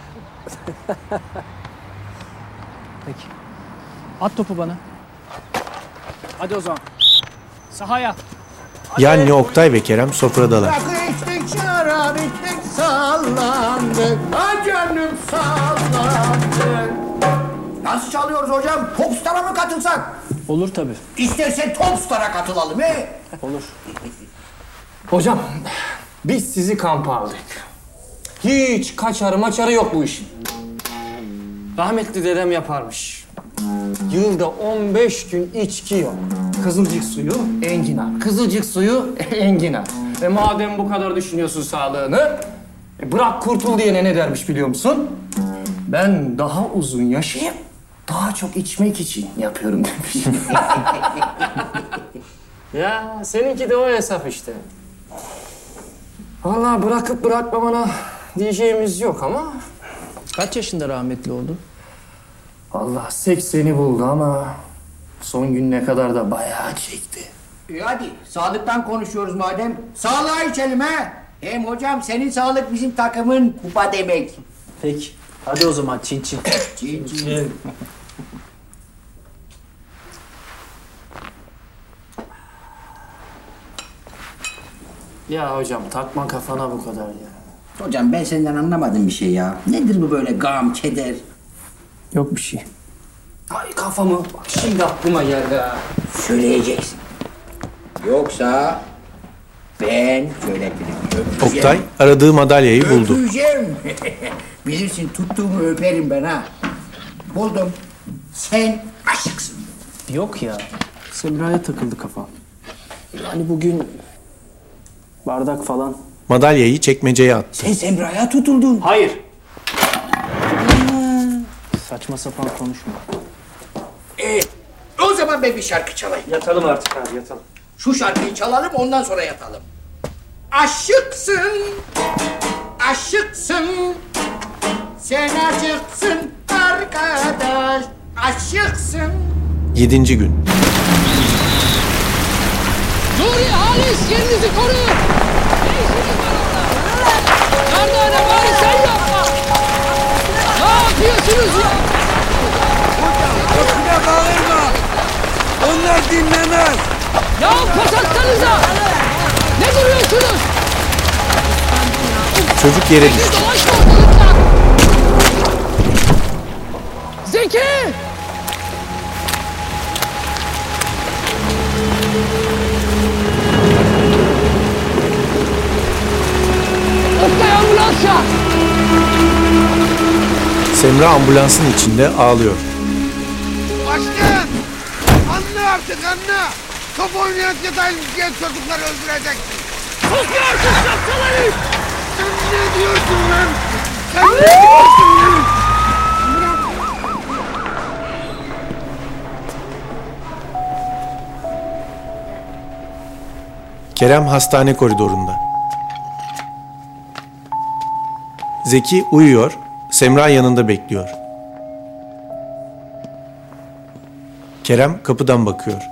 Peki. At topu bana. Hadi o zaman. Sahaya. Yani Oktay ve Kerem sofradalar. İçtik şarap içtik sallandık. Ha canım sallandık. Nasıl çalıyoruz hocam? Popstar'a mı katılsak? Olur tabii. İstersen Topstar'a katılalım he? Olur. Hocam, biz sizi kampa aldık. Hiç kaçarı maçarı yok bu işin. Rahmetli dedem yaparmış. Yılda on beş gün içki yok. Kızılcık suyu, enginar. Kızılcık suyu, enginar. Ve madem bu kadar düşünüyorsun sağlığını, e bırak kurtul diyene ne dermiş biliyor musun? Ben daha uzun yaşayıp daha çok içmek için yapıyorum demiş. Ya seninki de o hesap işte. Vallahi bırakıp bırakmamana diyeceğimiz yok ama... Kaç yaşında rahmetli oldu? Allah sekseni buldu ama son gününe kadar da bayağı çekti. İyi hadi sağlıktan konuşuyoruz madem. Sağlığa içelim ha. Hem hocam senin sağlık bizim takımın kupa demek. Peki. Hadi o zaman çin çin. Çin çin. Ya hocam takma kafana bu kadar ya. Hocam ben senden anlamadım bir şey ya. Nedir bu böyle gam, keder? Yok bir şey. Ay kafamı bak şimdi aklıma geldi ha. Söyleyeceksin. Yoksa ben söyletirim. Öpeceğim. Oktay aradığı madalyayı buldu. Öpeceğim. Bilirsin tuttuğumu öperim ben ha. Buldum. Sen aşıksın. Yok ya. Semra'ya takıldı kafam. Yani bugün bardak falan. Madalyayı çekmeceye attı. Sen Semra'ya tutuldun. Hayır. Saçma sapan konuşma. Ee, o zaman ben bir şarkı çalayım. Yatalım artık abi, yatalım. Şu şarkıyı çalalım, ondan sonra yatalım. Aşıksın, aşıksın, sen aşıksın arkadaş, aşıksın. Yedinci gün. Nuri, Halis, yerinizi koruyun. Ne işiniz var orada? Yardane bari sen yapma. Ne yapıyorsunuz ya? Boşuna bağırma. Onlar dinlemez. Ya kapatsanıza. Ne duruyorsunuz? Çocuk yere düştü. Dolaşma ortalıkta. Zeki! Oktay, ambulans ya! Semra ambulansın içinde ağlıyor. Başkan! Anla artık anla! Top oynayan genç çocukları öldüreceksin. Susmuyorsun şapkaları! Sen ne diyorsun lan? Sen ne diyorsun lan? Kerem hastane koridorunda. Zeki uyuyor, Semra yanında bekliyor. Kerem kapıdan bakıyor.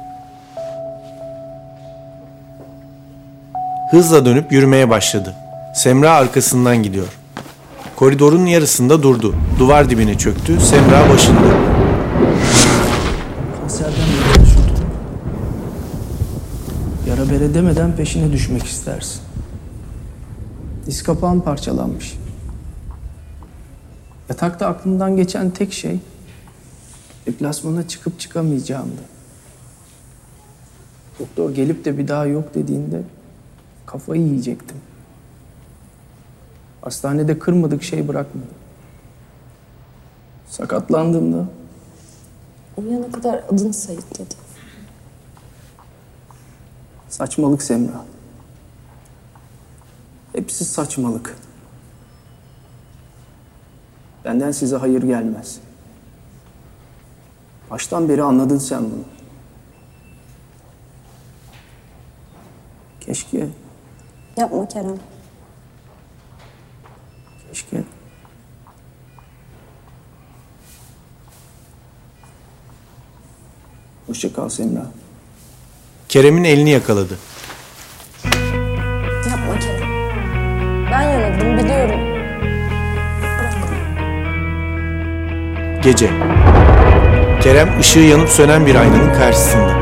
Hızla dönüp yürümeye başladı. Semra arkasından gidiyor. Koridorun yarısında durdu. Duvar dibine çöktü, Semra başında. Kanserden bir kurtuldu. Yara bere demeden peşine düşmek istersin. Diz kapağın parçalanmış. Yatakta aklımdan geçen tek şey deplasmana çıkıp çıkamayacağımdı. Doktor gelip de bir daha yok dediğinde kafayı yiyecektim. Hastanede kırmadık şey bırakmadı. Sakatlandığımda Uyuyana kadar adını sayıkladı. saçmalık Semra. Hepsi saçmalık. Benden size hayır gelmez. Baştan beri anladın sen bunu. Keşke, Yapma Kerem. keşke. Hoşça kal Semra. Kerem'in elini yakaladı. Yapma Kerem. Ben yanıldım biliyorum. Gece. Kerem ışığı yanıp sönen bir aynanın karşısında.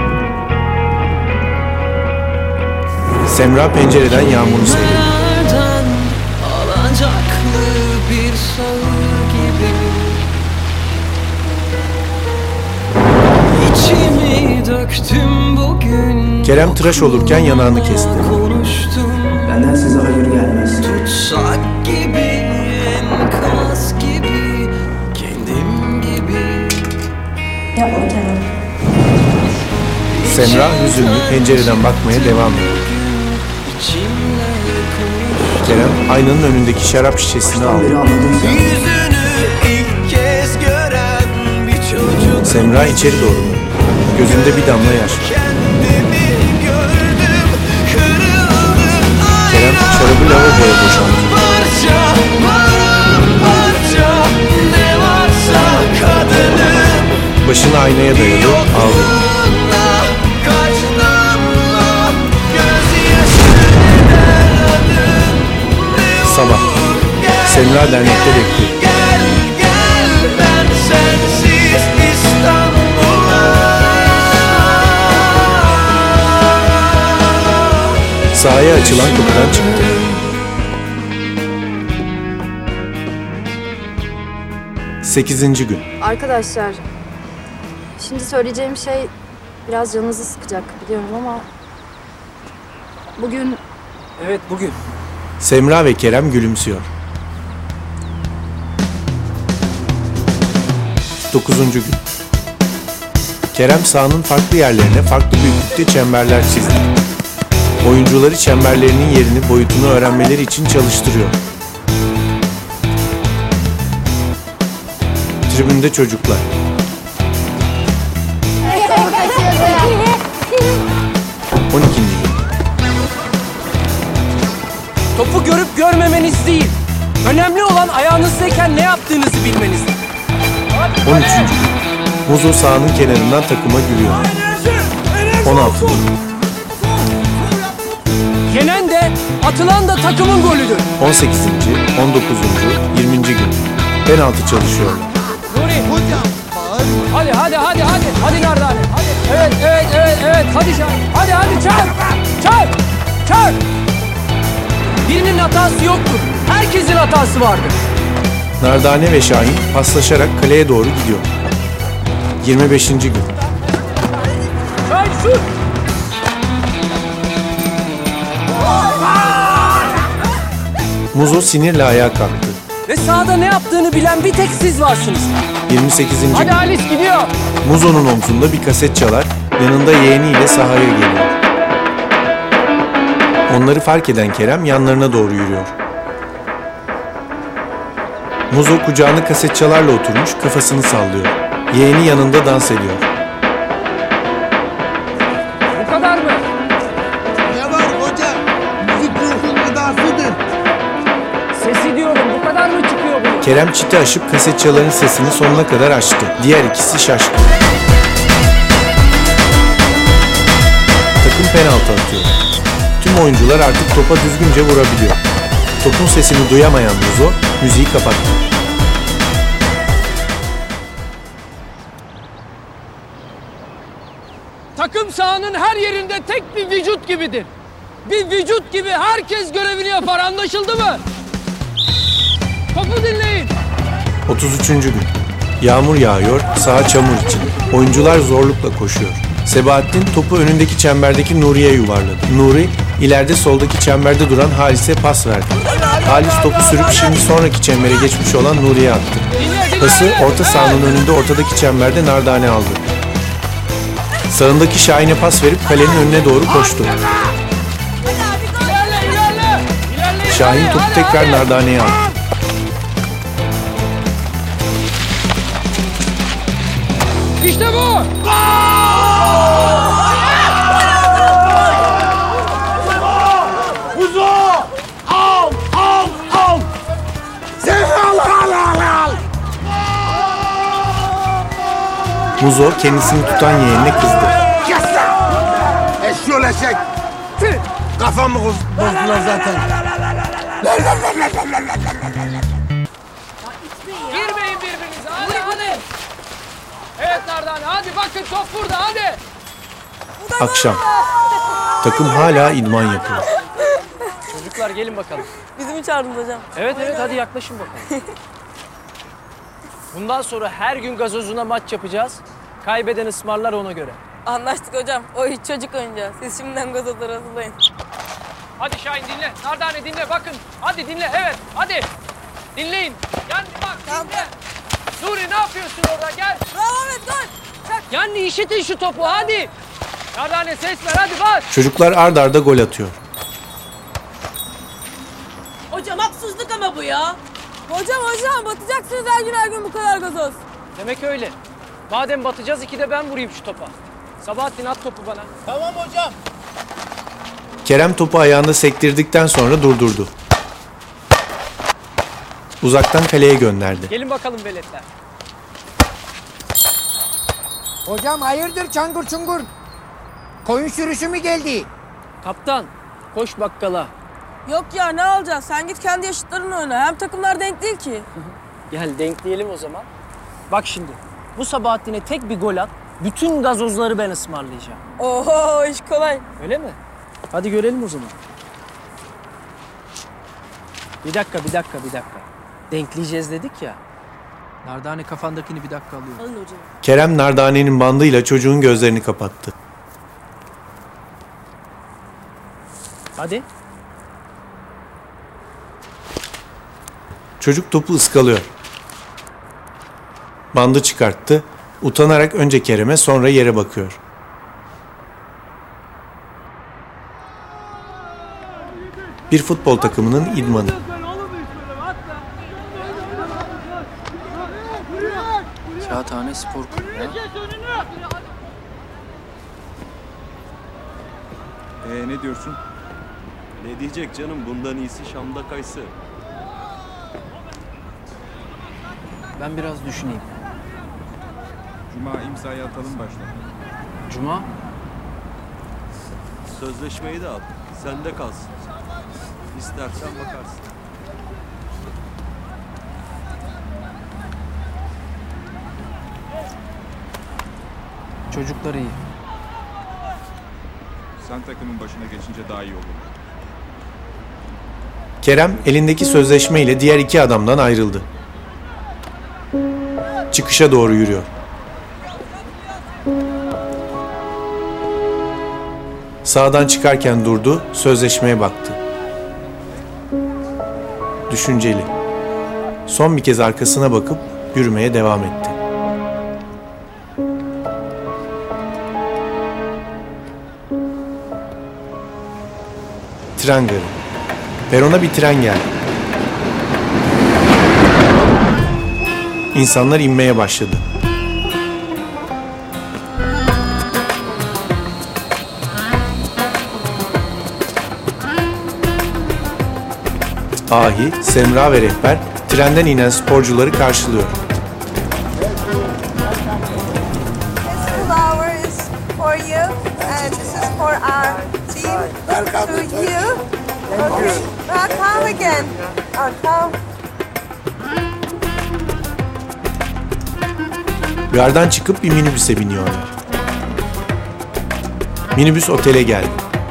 Semra pencereden yağmuru seyrediyor. Nereden alacaklı bir sağır gibi İçimi döktüm bugün. Kerem tıraş olurken yanağını kesti. Konuştum. Benden size hayır gelmez. Tutsak gibi, enkaz gibi, kendim gibi. Yapma Kerem. Semra hüzünlü pencereden bakmaya devam ediyor. Kerem aynanın önündeki şarap şişesini aldı. Yüzünü ilk kez gören bir çocuk. Semra içeri doğru döndü. Gözünde bir damla yaş var. Kerem şarabı lavaboya boşalttı. Parça, parça, ne varsa kadının. Başını aynaya dayadı, ağladı. Sabah. Semra dernekte bekliyor. Gel, gel ben sensiz İstanbul'a. Sahaya açılan kapıdan çıktı. Sekizinci gün. Arkadaşlar, şimdi söyleyeceğim şey biraz canınızı sıkacak biliyorum ama bugün Evet bugün. Semra ve Kerem gülümsüyor. Dokuzuncu gün. Kerem sahanın farklı yerlerine farklı büyüklükte çemberler çizdi. Oyuncuları çemberlerinin yerini, boyutunu öğrenmeleri için çalıştırıyor. Tribünde çocuklar. on ikinci gün. Topu görüp görmemeniz değil. Önemli olan ayağınızdayken ne yaptığınızı bilmeniz. on üçüncü gün. Muzo sahanın kenarından takıma gülüyor. on altıncı gün. Yenen de, atılan da takımın golüdür. on sekizinci, on dokuzuncu, yirminci gün. Penaltı çalışıyorlar. Nuri. Hocam. Hadi hadi hadi hadi. Hadi Nardane. Hadi. Evet evet evet evet. Hadi Şahin. Hadi hadi çak. Çak. Çak. Birinin hatası yoktur. Herkesin hatası vardır. Nardane ve Şahin paslaşarak kaleye doğru gidiyor. yirmi beşinci gün. Şahin şut. Muzo sinirle ayağa kalktı. Ve sahada ne yaptığını bilen bir tek siz varsınız. yirmi sekizinci Hadi gün. Halis gidiyor. Muzo'nun omzunda bir kaset çalar, yanında yeğeniyle sahaya geliyor. Onları fark eden Kerem yanlarına doğru yürüyor. Muzo kucağına kaset çalarla oturmuş, kafasını sallıyor. Yeğeni yanında dans ediyor. Bu kadar mı? Ne var hoca? Müzik ruhun gıdasıdır. Sesi diyorum, bu kadar mı çıkıyor bu? Kerem çiti aşıp kasetçaların sesini sonuna kadar açtı. Diğer ikisi şaşkın. Takım penaltı atıyor. Tüm oyuncular artık topa düzgünce vurabiliyor. Topun sesini duyamayan Muzo müziği kapattı. Takım sahanın her yerinde tek bir vücut gibidir. Bir vücut gibi herkes görevini yapar, anlaşıldı mı? Topu dinleyin. otuz üçüncü gün. Yağmur yağıyor, saha çamur içinde. Oyuncular zorlukla koşuyor. Sebahattin topu önündeki çemberdeki Nuri'ye yuvarladı. Nuri, ileride soldaki çemberde duran Halis'e pas verdi. Halis topu sürüp şimdi sonraki çembere geçmiş olan Nuri'ye attı. Pası orta sahanın önünde ortadaki çemberde Nardane aldı. Sağındaki Şahin'e pas verip kalenin önüne doğru koştu. Şahin topu tekrar Nardane'ye attı. İşte bu! Muzo! Al! Al! Al! Sen al! Al! Al! Al! Muzo kendisini tutan yeğenine kızdı. Kes lan! Eşyoleşek! Kafamı bozdular zaten. Girmeyin birbirinize, hadi hadi! Evet Nardane, hadi bakın top burada, hadi! Akşam. Takım hala idman yapıyor. Çocuklar gelin bakalım. Bizi mi çağırdınız hocam? Evet evet, hadi yaklaşın bakalım. Bundan sonra her gün gazozuna maç yapacağız. Kaybeden ısmarlar ona göre. Anlaştık hocam. O hiç çocuk oyuncağı. Siz şimdiden gazozları hazırlayın. Hadi Şahin dinle, Nardane dinle, bakın. Hadi dinle, evet, hadi. Dinleyin. Gel bak, dinle. Nuri ne yapıyorsun orada, gel. Bravo Ahmet, gol. Çak. Yani işitin şu topu, hadi. Nardane ses ver, hadi bas. Çocuklar ard arda gol atıyor. Hocam haksızlık ama bu ya. Hocam hocam batacaksınız her gün her gün bu kadar gazoz. Demek öyle. Madem batacağız, iki de ben vurayım şu topa. Sabahattin at topu bana. Tamam hocam. Kerem topu ayağında sektirdikten sonra durdurdu. Uzaktan kaleye gönderdi. Gelin bakalım veletler. Hocam hayırdır çangur çungur? Koyun sürüsü mü geldi? Kaptan, koş bakkala. Yok ya ne alacağız? Sen git kendi yaşıtlarınla oyna. Hem takımlar denk değil ki. Gel denkleyelim o zaman. Bak şimdi, bu Sabahattin'e tek bir gol at, bütün gazozları ben ısmarlayacağım. Oho iş kolay. Öyle mi? Hadi görelim o zaman. Bir dakika, bir dakika, bir dakika. Denkleyeceğiz dedik ya. Nardane kafandakini bir dakika alıyor. Alın hocam. Kerem Nardane'nin bandıyla çocuğun gözlerini kapattı. Hadi. Çocuk topu ıskalıyor. Bandı çıkarttı, Utanarak önce Kerem'e sonra yere bakıyor. Bir futbol takımının idmanı. Kağıthane Spor Kulübü ya. Ee ne diyorsun? Ne diyecek canım? Bundan iyisi Şam'da kaysı. Ben biraz düşüneyim. Cuma imzayı atalım başla. Cuma? Sözleşmeyi de al. Sende kalsın. İstersen bakarsın. Çocuklar iyi. Sen takımın başına geçince daha iyi olur. Kerem elindeki sözleşmeyle diğer iki adamdan ayrıldı. Çıkışa doğru yürüyor. Sağdan çıkarken durdu, sözleşmeye baktı. Düşünceli. Son bir kez arkasına bakıp yürümeye devam etti. Tren garı. Perona bir tren geldi. İnsanlar inmeye başladı. Ahi, Semra ve rehber trenden inen sporcuları karşılıyor. Flowers for you, and this is for our team. To you. Okay. Welcome again. Welcome. Gardan çıkıp bir minibüse biniyorlar. Minibüs otele geldi.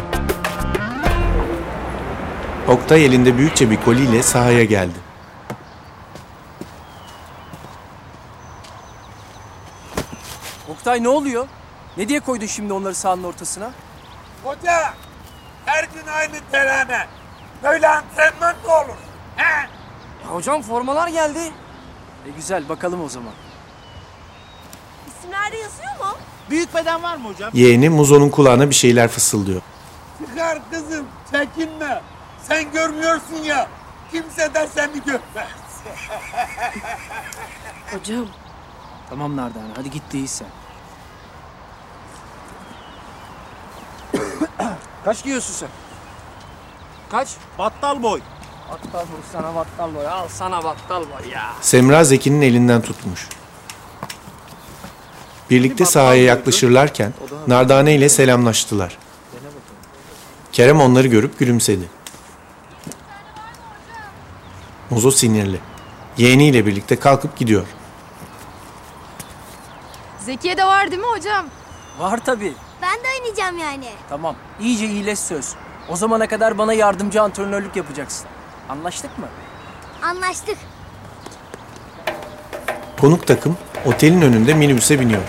Oktay elinde büyükçe bir koliyle sahaya geldi. Oktay ne oluyor? Ne diye koydun şimdi onları sahanın ortasına? Hoca, her gün aynı terane. Böyle antrenman mı olur? He? Ya hocam formalar geldi. E güzel bakalım o zaman. İsimler de yazıyor mu? Büyük beden var mı hocam? Yeğeni Muzo'nun kulağına bir şeyler fısıldıyor. Çıkar kızım, çekinme. Sen görmüyorsun ya, kimse de seni görmez. Hocam. Tamam Nardane hadi git değilsen. Kaç giyiyorsun sen? Kaç? Battal boy. Battal boy sana battal boy. Al sana battal boy ya. Semra Zeki'nin elinden tutmuş. Birlikte sahaya yaklaşırlarken Nardane ile selamlaştılar. Kerem onları görüp gülümsedi. Muzo sinirli. Yeğeniyle birlikte kalkıp gidiyor. Zekiye de var değil mi hocam? Var tabii. Ben de oynayacağım yani. Tamam. İyice iyileş söz. O zamana kadar bana yardımcı antrenörlük yapacaksın. Anlaştık mı? Anlaştık. Konuk takım otelin önünde minibüse biniyor.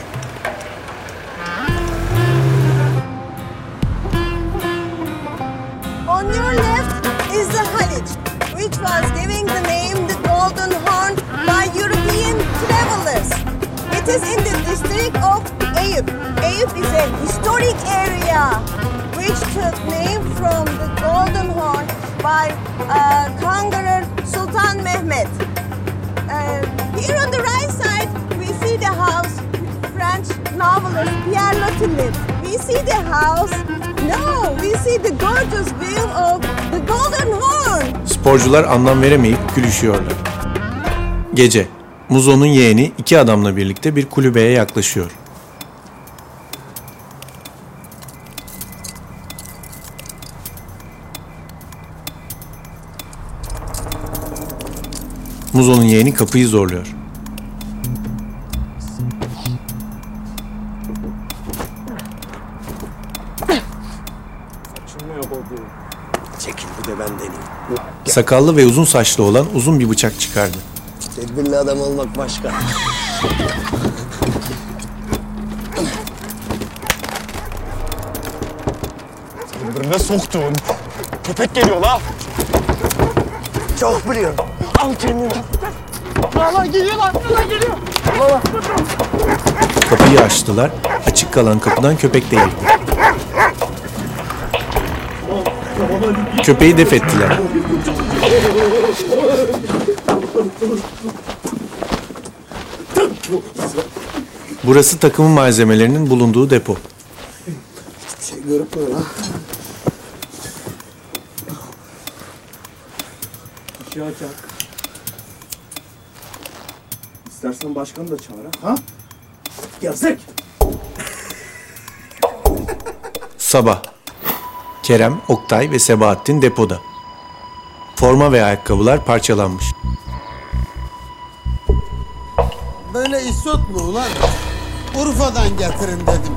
On your left is the Haliç, which was giving the name the Golden Horn by European travelers. It is in the district of Eyüp. Eyüp is a historic area which took name from the Golden Horn by uh, conqueror Sultan Mehmet. Uh, here on the right side, we see the house French novelist Pierre Loti lived. We see the house. No, we see the gorgeous view of the Golden Horn. Sporcular anlam veremeyip gülüşüyorlar. Gece, Muzo'nun yeğeni iki adamla birlikte bir kulübeye yaklaşıyor. Muzo'nun yeğeni kapıyı zorluyor. Çekil bir de ben deneyeyim. Sakallı ve uzun saçlı olan uzun bir bıçak çıkardı. Tedbirli adam olmak başka. Birbirine soktuğum köpek geliyor la. Çok biliyorum. Al kendini. Lan lan geliyor lan. Lan geliyor. baba. Kapıyı açtılar. Açık kalan kapıdan köpek de girdi. Köpeği def ettiler. Burası takımın malzemelerinin bulunduğu depo. Hiçbir şey görünmüyor lan. Işığı açak. İstersen başkanı da çağır ha. Ha? Yazık. Sabah. Kerem, Oktay ve Sebahattin depoda. Forma ve ayakkabılar parçalanmış. Böyle isot mu ulan? Urfa'dan getirin dedim.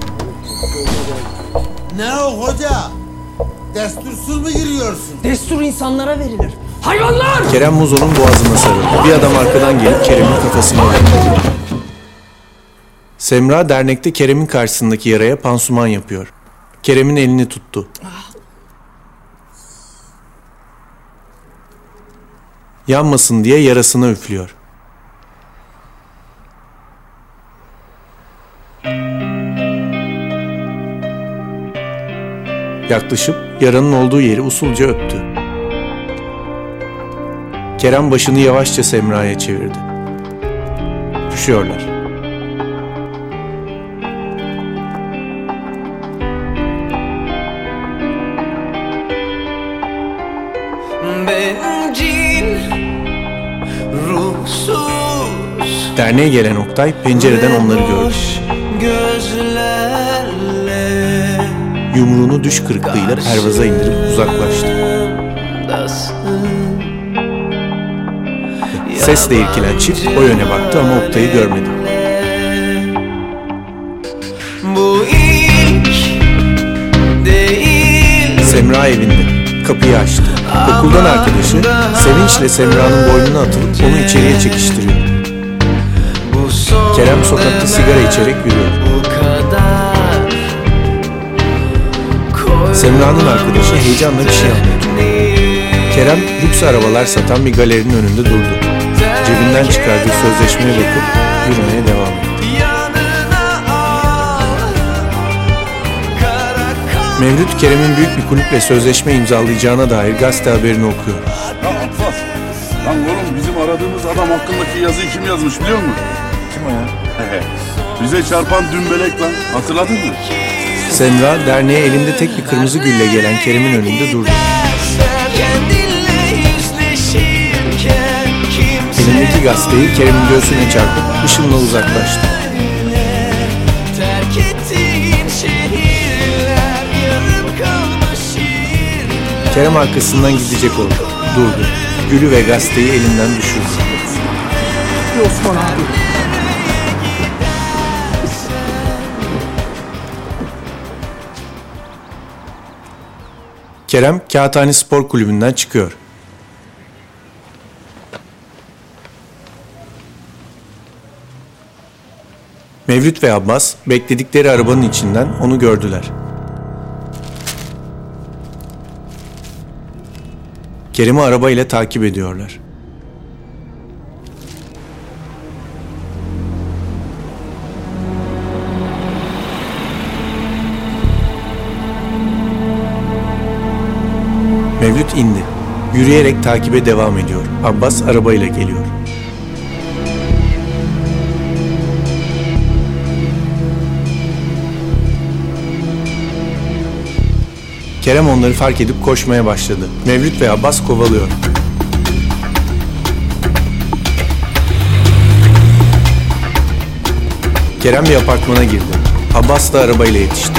Ne o hoca? Destursuz mu giriyorsun? Destur insanlara verilir. Hayvanlar! Kerem Muzo'nun boğazına sarıldı. Bir adam arkadan gelip Kerem'in kafasına vurdu. Semra dernekte Kerem'in karşısındaki yaraya pansuman yapıyor. Kerem'in elini tuttu. Yanmasın diye yarasına üflüyor. Yaklaşıp yaranın olduğu yeri usulca öptü. Kerem başını yavaşça Semra'ya çevirdi. Öpüşüyorlar. Bencil, ruhsuz, Derneğe gelen Oktay pencereden onları gördü. gözlerle Yumruğunu düş kırıklığıyla pervaza indirip uzaklaştı. Sesle irkilen çift o yöne baktı ama Oktay'ı görmedi. Bu ilk değil. Semra evinde. Kapıyı açtı. Okuldan arkadaşı sevinçle Semra'nın boynuna atılıp onu içeriye çekiştiriyor. Kerem sokakta sigara içerek yürüyor. Semra'nın arkadaşı heyecanla bir şey anlatıyor. Kerem lüks arabalar satan bir galerinin önünde durdu. Cebinden çıkardığı sözleşmeye bakıp yürümeye devam etti. Mevlüt Kerem'in büyük bir kulüple sözleşme imzalayacağına dair gazete haberini okuyor. Ya Abbas, lan oğlum bizim aradığımız adam hakkındaki yazıyı kim yazmış biliyor musun? Kim o ya? Bize çarpan dümbelek lan, hatırladın mı? Semra derneğe elinde tek bir kırmızı gülle gelen Kerem'in önünde durdu. Elindeki gazeteyi Kerem'in göğsüne çarpıp ışınla uzaklaştı. Kerem arkasından gidecek oldu. Durdu. Gülü ve gazeteyi elinden düşürdü. Osman abi. Kerem Kağıthane Spor Kulübü'nden çıkıyor. Mevlüt ve Abbas bekledikleri arabanın içinden onu gördüler. Kerem'i arabayla takip ediyorlar. Mevlüt indi. Yürüyerek takibe devam ediyor. Abbas arabayla geliyor. Kerem onları fark edip koşmaya başladı. Mevlüt ve Abbas kovalıyor. Kerem bir apartmana girdi. Abbas da arabayla yetişti.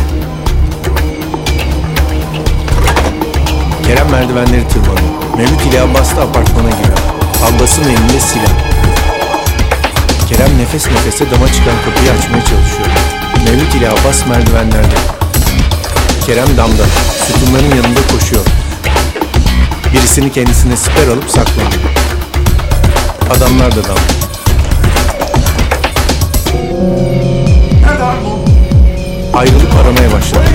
Kerem merdivenleri tırmanıyor. Mevlüt ile Abbas da apartmana giriyor. Abbas'ın elinde silah. Kerem nefes nefese dama çıkan kapıyı açmaya çalışıyor. Mevlüt ile Abbas merdivenlerde. Kerem damda, sütunların yanında koşuyor. Birisini kendisine siper alıp saklanıyor. Adamlar da damda. Ayrılıp aramaya başladılar.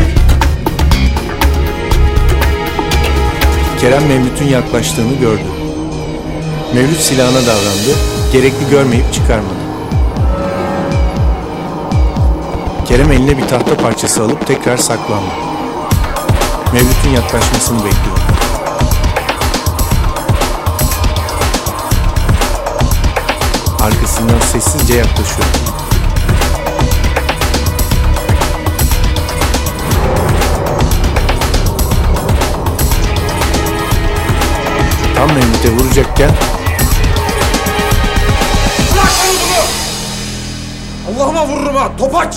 Kerem Mevlüt'ün yaklaştığını gördü. Mevlüt silahına davrandı, gerekli görmeyip çıkarmadı. Kerem eline bir tahta parçası alıp tekrar saklandı. Mevlüt'ün yaklaşmasını bekliyor. Arkasından sessizce yaklaşıyor. Tam Mevlüt'e vuracakken Bırak onu! Allah'ıma vururum ha! Topaç!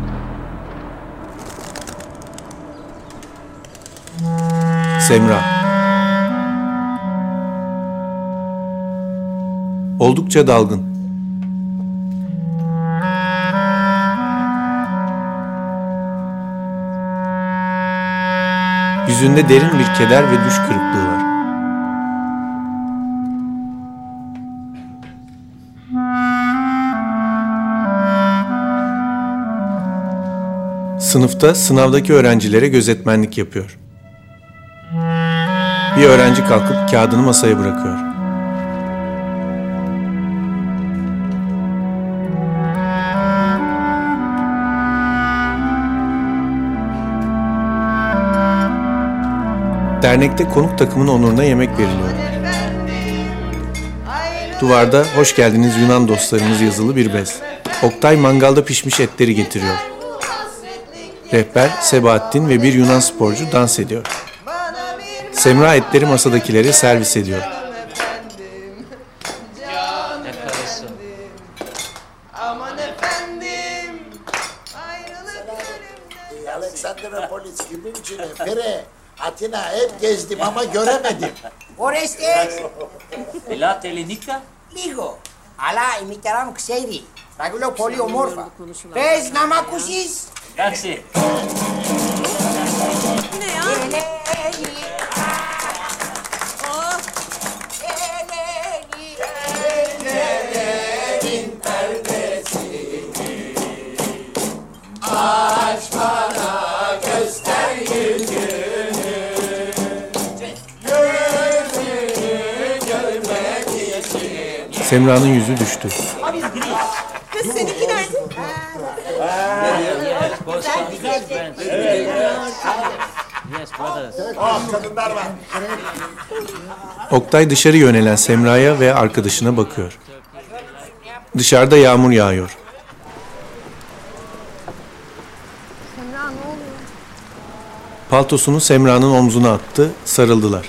Semra. Oldukça dalgın. Yüzünde derin bir keder ve düş kırıklığı var. Sınıfta sınavdaki öğrencilere gözetmenlik yapıyor. Bir öğrenci kalkıp kağıdını masaya bırakıyor. Dernekte konuk takımın onuruna yemek veriliyor. Duvarda "Hoş geldiniz Yunan dostlarımız" yazılı bir bez. Oktay mangalda pişmiş etleri getiriyor. Rehber, Sebahattin ve bir Yunan sporcu dans ediyor. Semra etleri masadakilere servis ediyor. Aleksandropolis gibi içine, Pere, Atina hep gezdim ama göremedim. Oreste! Ελάτε ελληνικά. Λίγο. Αλλά η μητέρα μου ξέρει. Τα λέω πολύ ομόρφα. Πες να μ' ακούσεις. Εντάξει. Ne ya? Eleni. Oh. Eleni. Eleni'nin perdesini aç bana göster yüzünü. Yüzünü görmek için. Semra'nın yüzü düştü. Kız seninki nerede? Oh, kadınlar var. Oktay dışarı yönelen Semra'ya ve arkadaşına bakıyor. Dışarıda yağmur yağıyor. Semra ne oluyor? Paltosunu Semra'nın omzuna attı, sarıldılar.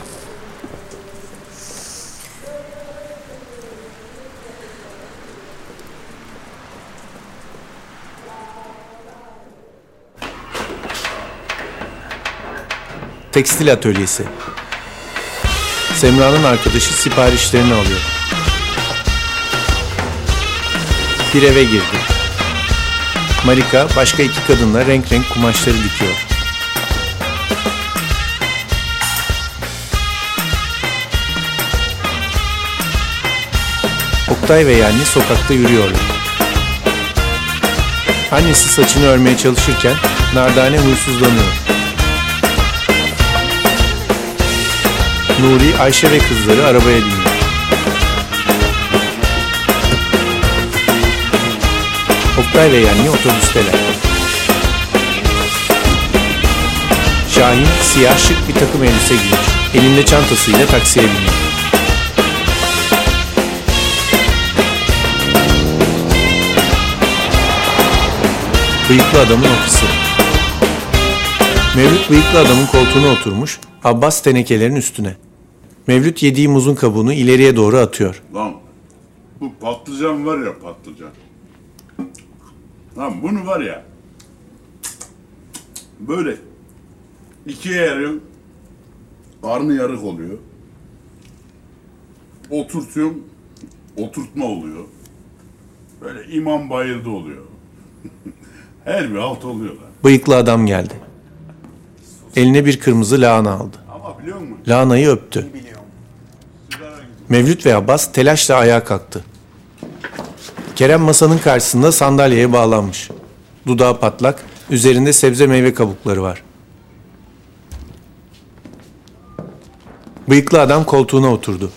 Tekstil atölyesi. Semra'nın arkadaşı siparişlerini alıyor. Bir eve girdi. Marika başka iki kadınla renk renk kumaşları dikiyor. Oktay ve Yanni sokakta yürüyorlar. Annesi saçını örmeye çalışırken Nardane huysuzlanıyor. Nuri, Ayşe ve kızları arabaya biniyor. Oktay ve Yanni otobüsteler. Şahin siyah şık bir takım elbise giymiş. Elinde çantasıyla taksiye biniyor. Bıyıklı adamın ofisi. Mevlüt bıyıklı adamın koltuğuna oturmuş, Abbas tenekelerin üstüne. Mevlüt yediği muzun kabuğunu ileriye doğru atıyor. Lan bu patlıcan var ya patlıcan. Lan bunu var ya böyle ikiye yarıyorum, karnı yarık oluyor. Oturtuyorum, oturtma oluyor. Böyle imam bayıldı oluyor. Her bir alt oluyor lan. Bıyıklı adam geldi. Eline bir kırmızı lahana aldı. Ama biliyor musun? Lahanayı öptü. Mevlüt ve Abbas telaşla ayağa kalktı. Kerem masanın karşısında sandalyeye bağlanmış. Dudağı patlak, üzerinde sebze meyve kabukları var. Bıyıklı adam koltuğuna oturdu.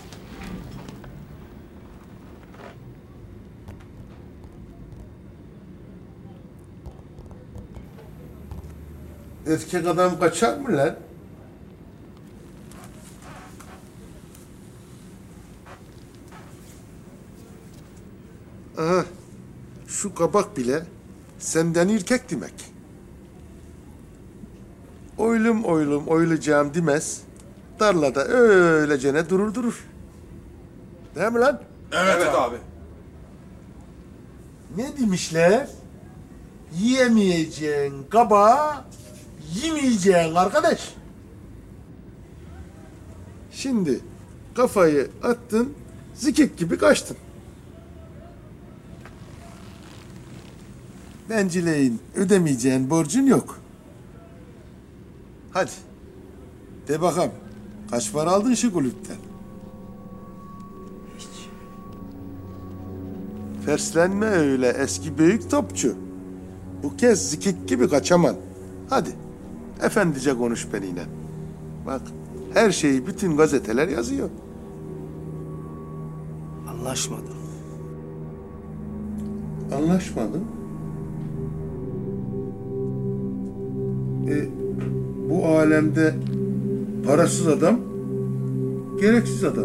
erkek adam kaçar mı lan? Aha, şu kabak bile senden erkek demek. Oylum oylum oylayacağım demez, tarlada öylecene durur durur. Değil mi lan? Evet, evet abi. Ne demişler? Yiyemeyeceğin kabağı yemeyeceğin arkadaş. Şimdi kafayı attın, zikik gibi kaçtın. Bencileyin ödemeyeceğin borcun yok. Hadi. De bakalım. Kaç para aldın şu kulüpten? Hiç. Ferslenme öyle eski büyük topçu. Bu kez zikik gibi kaçaman. Hadi. Efendice konuş benimle. Bak her şeyi bütün gazeteler yazıyor. Anlaşmadım. Anlaşmadın? E, bu alemde parasız adam, gereksiz adam.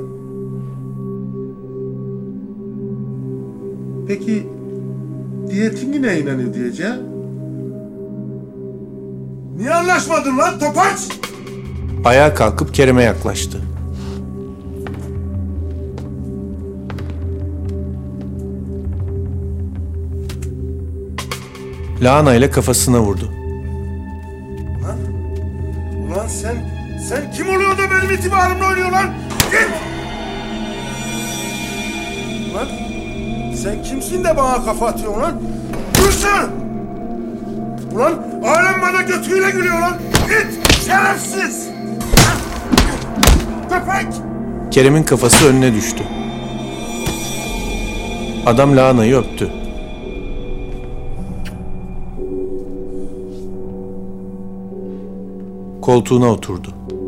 Peki diyetin yine inanıyor diyeceğim. Niye anlaşmadın lan topaç? Ayağa kalkıp Kerem'e yaklaştı. Lahana ile kafasına vurdu. Lan, ulan sen, sen kim oluyor da benim itibarımla oynuyor lan? Git! Lan, sen kimsin de bana kafa atıyorsun lan? Dursana! Ulan, alem bana götüyle gülüyor lan! Git! Şerefsiz! Köpek! Kerem'in kafası önüne düştü. Adam Lahana'yı öptü. Koltuğuna oturdu.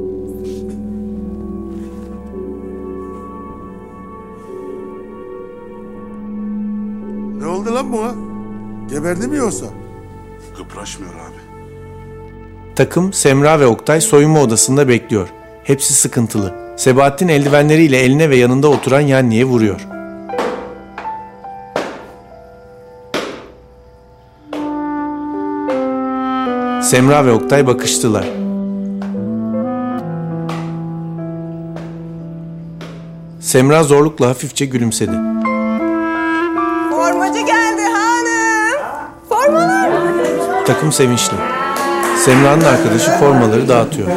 Ne oldu lan buna? Geberdi mi yoksa? Kıpraşmıyor abi. Takım Semra ve Oktay soyunma odasında bekliyor. Hepsi sıkıntılı. Sebahattin eldivenleriyle eline ve yanında oturan Yanni'ye vuruyor. Semra ve Oktay bakıştılar. Semra zorlukla hafifçe gülümsedi. Formacı geldi hanım. Formalar. Takım sevinçli. Semra'nın arkadaşı formaları dağıtıyor.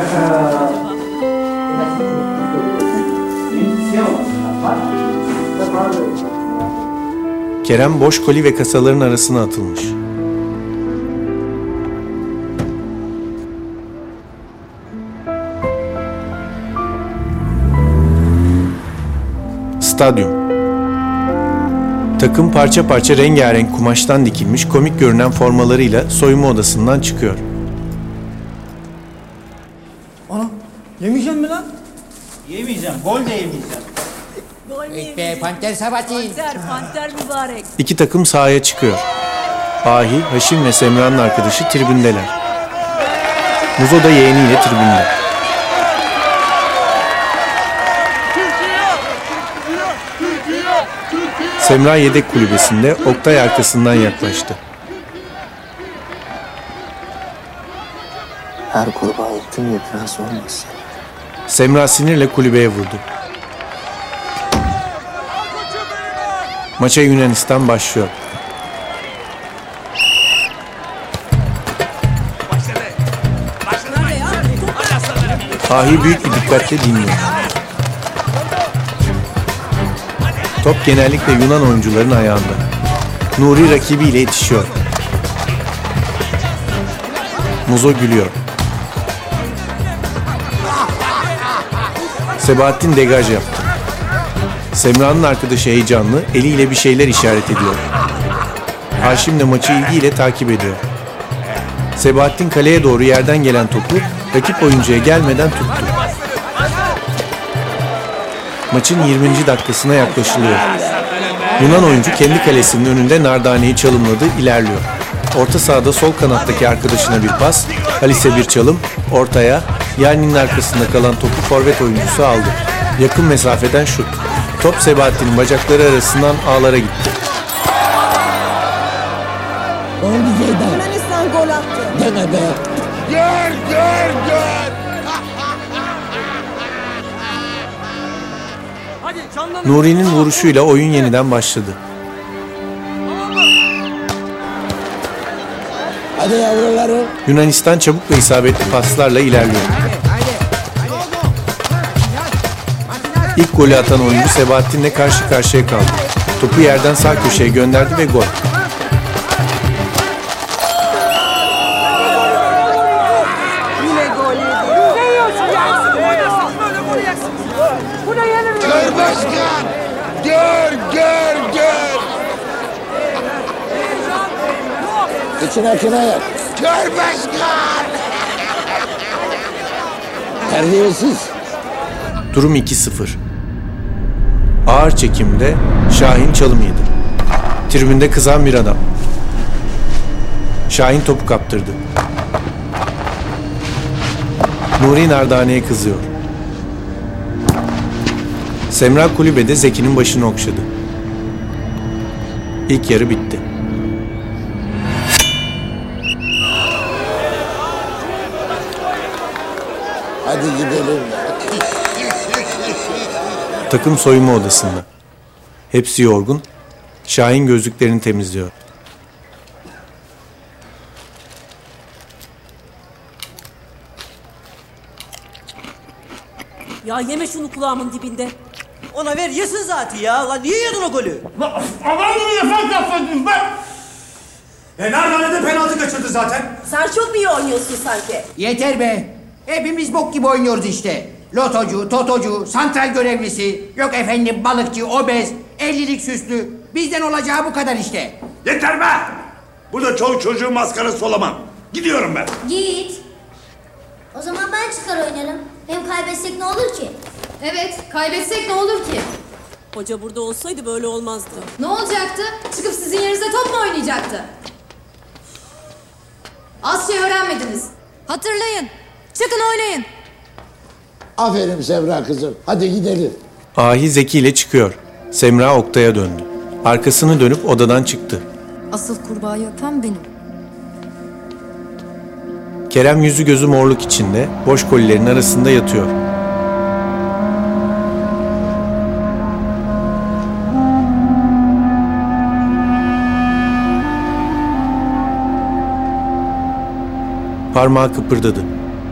Kerem boş koli ve kasaların arasına atılmış. Stadyum. Takım parça parça rengarenk kumaştan dikilmiş komik görünen formalarıyla soyunma odasından çıkıyor. Ana, yemeyeceksin mi lan? Yemeyeceğim, gol de yemeyeceğim. Be, Panter Sabahattin. Panter, panter mübarek. İki takım sahaya çıkıyor. Ahi, Haşim ve Semra'nın arkadaşı tribündeler. Muzo da yeğeniyle tribünde. Semra yedek kulübesinde, Oktay arkasından yaklaştı. Her gruba altın itiraz olmaz. Semra sinirle kulübeye vurdu. Maça Yunanistan başlıyor. Ahi büyük bir dikkatle dinliyor. Top genellikle Yunan oyuncuların ayağında. Nuri rakibiyle yetişiyor. Muzo gülüyor. Sebahattin degaj yaptı. Semra'nın arkadaşı heyecanlı, eliyle bir şeyler işaret ediyor. Haşim de maçı ilgiyle takip ediyor. Sebahattin kaleye doğru yerden gelen topu rakip oyuncuya gelmeden tuttu. Maçın yirminci dakikasına yaklaşılıyor. Yunan oyuncu kendi kalesinin önünde nardaneyi çalımladı, ilerliyor. Orta sahada sol kanattaki arkadaşına bir pas, Halis'e bir çalım, ortaya, Yelnin'in arkasında kalan topu forvet oyuncusu aldı. Yakın mesafeden şut. Top Sebahattin'in bacakları arasından ağlara gitti. Ne oldu Ceyda? Yunanistan gol attı. Deme be. Gör gör gör. Nuri'nin vuruşuyla oyun yeniden başladı. Hadi yavrularım. Yunanistan çabuk ve isabetli paslarla ilerliyor. İlk golü atan oyuncu Sebahattin'le karşı karşıya kaldı. Topu yerden sağ köşeye gönderdi ve gol. Yine gol yedi. Ne yiyorsun ya? Böyle gol yersin. Bu ne yenir? Gör başkan. Gör gör gör. İçine kına yap. Gör başkan. Terbiyesiz. Durum iki sıfır. Ağır çekimde Şahin çalım yedi. Tribünde kızan bir adam. Şahin topu kaptırdı. Nuri Nardane'ye kızıyor. Semra kulübede Zeki'nin başını okşadı. İlk yarı bitti. Hadi gidelim. Takım soyunma odasında. Hepsi yorgun. Şahin gözlüklerini temizliyor. Ya yeme şunu kulağımın dibinde. Ona ver yesin zaten ya. Lan niye yedin o golü? Aman gibi defans yapsaydınız be! E nereden de penaltı kaçırdı zaten? Sen çok mu iyi oynuyorsun sanki? Yeter be. Hepimiz bok gibi oynuyoruz işte. Lotocu, totocu, santral görevlisi, yok efendim balıkçı, obez, ellilik süslü. Bizden olacağı bu kadar işte. Yeter be! Bu da çoğu çocuğun maskarası olamam. Gidiyorum ben. Git. O zaman ben çıkar oynarım. Hem kaybetsek ne olur ki? Evet, kaybetsek ne olur ki? Hoca burada olsaydı böyle olmazdı. Ne olacaktı? Çıkıp sizin yerinize top mu oynayacaktı? Az şey öğrenmediniz. Hatırlayın. Çıkın oynayın. Aferin Semra kızım. Hadi gidelim. Ahi Zeki ile çıkıyor. Semra Oktay'a döndü. Arkasını dönüp odadan çıktı. Asıl kurbağayı öpen benim. Kerem yüzü gözü morluk içinde, boş kolilerin arasında yatıyor. Parmağı kıpırdadı.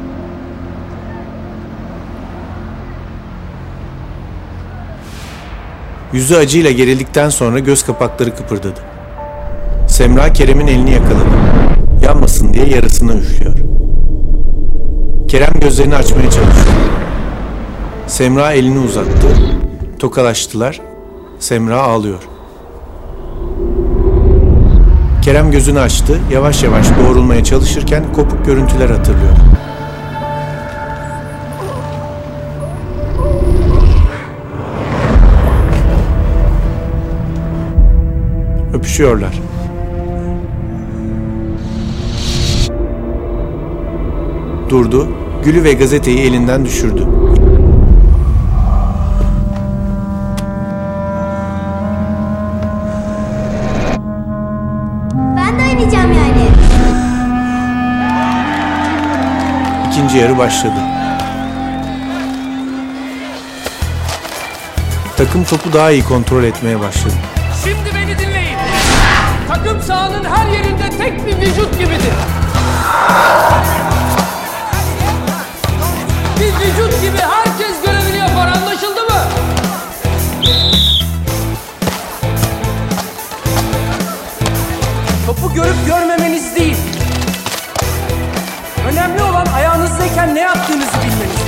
Yüzü acıyla gerildikten sonra göz kapakları kıpırdadı. Semra Kerem'in elini yakaladı. Yanmasın diye yarısını üflüyor. Kerem gözlerini açmaya çalışıyor. Semra elini uzattı. Tokalaştılar. Semra ağlıyor. Kerem gözünü açtı. Yavaş yavaş doğrulmaya çalışırken kopuk görüntüler hatırlıyor. Öpüşüyorlar. Durdu, gülü ve gazeteyi elinden düşürdü. Ben de oynayacağım yani. İkinci yarı başladı. Takım topu daha iyi kontrol etmeye başladı. Şimdi beni dinleyin. Takım sahanın her yerinde tek bir vücut gibidir. Bir vücut gibi herkes görevini yapar, anlaşıldı mı? Topu görüp görmemeniz değil. Önemli olan ayağınızdayken ne yaptığınızı bilmeniz.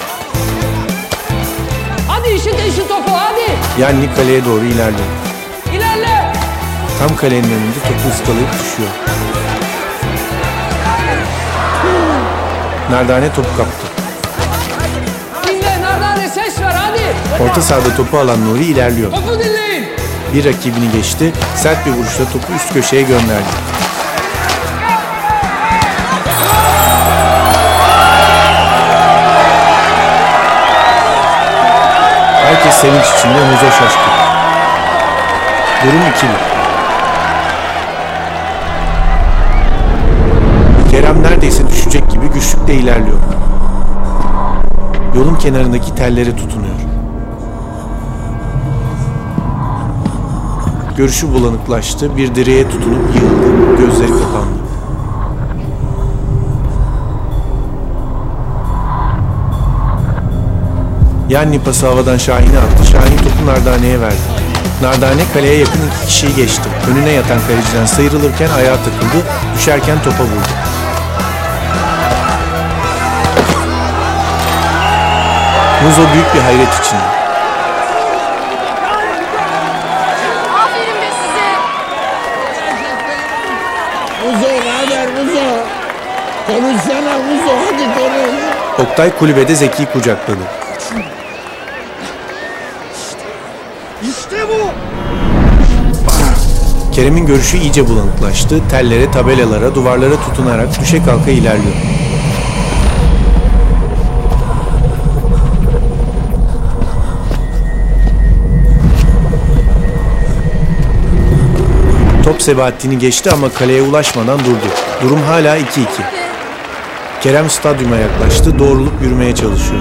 Hadi işin işin topu hadi. Yanni kaleye doğru ilerledi. İlerle. Tam kalenin önünde topu ıskalayıp düşüyor. Nardane topu kaptı. Dinle Nardane, ses ver hadi. Orta sahada topu alan Nuri ilerliyor. Topu dinleyin. Bir rakibini geçti, sert bir vuruşla topu üst köşeye gönderdi. sevinç içinde, Muzo şaşkın. Durum ikili. Kerem neredeyse düşecek gibi güçlükle ilerliyor. Yolun kenarındaki tellere tutunuyor. Görüşü bulanıklaştı, bir direğe tutunup yığıldı, gözleri kapandı. Yanni pası havadan Şahin'e attı, Şahin topu Nardane'ye verdi. Nardane kaleye yakın iki kişiyi geçti. Önüne yatan kaleciden sıyrılırken ayağa takıldı, düşerken topa vurdu. Muzo büyük bir hayret içinde. Aferin be size. Muzo ne haber Muzo? Konuşsana Muzo, hadi konuş. Oktay kulübede Zeki'yi kucakladı. İşte bu. Kerem'in görüşü iyice bulanıklaştı, tellere, tabelalara, duvarlara tutunarak düşe kalka ilerliyor. Top Sebahattin'i geçti ama kaleye ulaşmadan durdu. Durum hala iki iki. Kerem stadyuma yaklaştı, doğrulup yürümeye çalışıyor.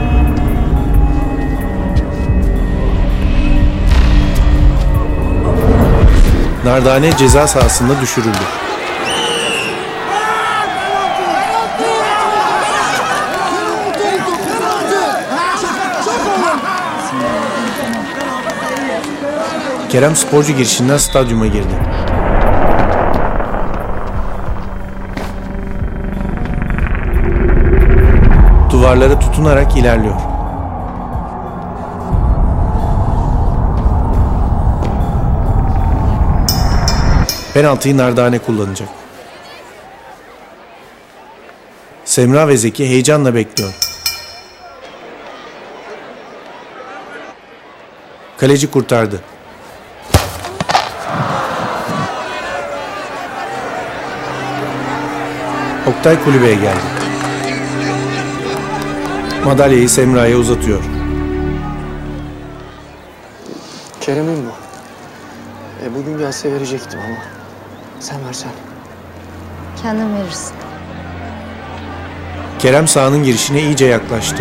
Nardane ceza sahasında düşürüldü. Kerem sporcu girişinden stadyuma girdi. Duvarlara tutunarak ilerliyor. Penaltıyı Nardane kullanacak. Semra ve Zeki heyecanla bekliyor. Kaleci kurtardı. Oktay kulübeye geldi. Madalyayı Semra'ya uzatıyor. Kerem'in bu. E bugün gelse verecektim ama. Sen versen. Kendin verirsin. Kerem sahanın girişine iyice yaklaştı.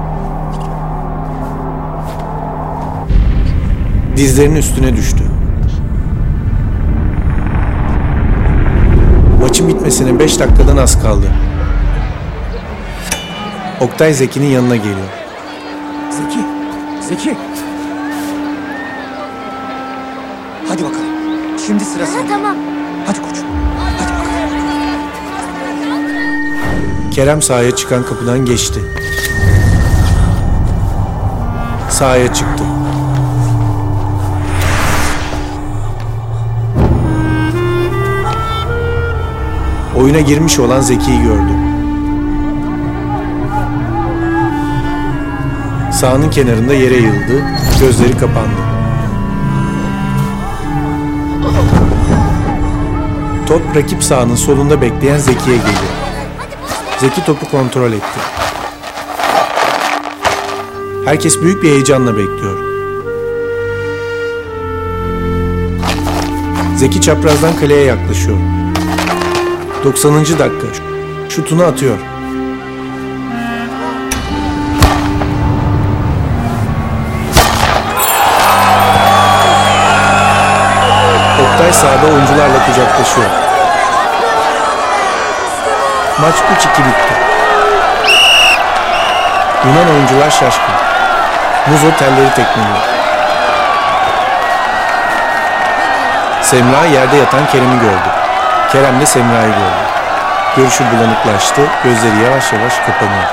Dizlerinin üstüne düştü. Maçın bitmesine beş dakikadan az kaldı. Oktay Zeki'nin yanına geliyor. Zeki, Zeki. Hadi bakalım. Şimdi sıra sende. Tamam. Hadi koçum. Kerem sahaya çıkan kapıdan geçti. Sahaya çıktı. Oyuna girmiş olan Zeki'yi gördü. Sahanın kenarında yere yığıldı, gözleri kapandı. Top rakip sahanın solunda bekleyen Zeki'ye geliyor. Zeki topu kontrol etti. Herkes büyük bir heyecanla bekliyor. Zeki çaprazdan kaleye yaklaşıyor. doksanıncı dakika. Şutunu atıyor. Oktay sahada oyuncularla kucaklaşıyor. Maç üç iki bitti. Yunan oyuncular şaşkın. Muzo telleri tekmeliyor. Semra yerde yatan Kerem'i gördü. Kerem de Semra'yı gördü. Görüşü bulanıklaştı, gözleri yavaş yavaş kapanıyor.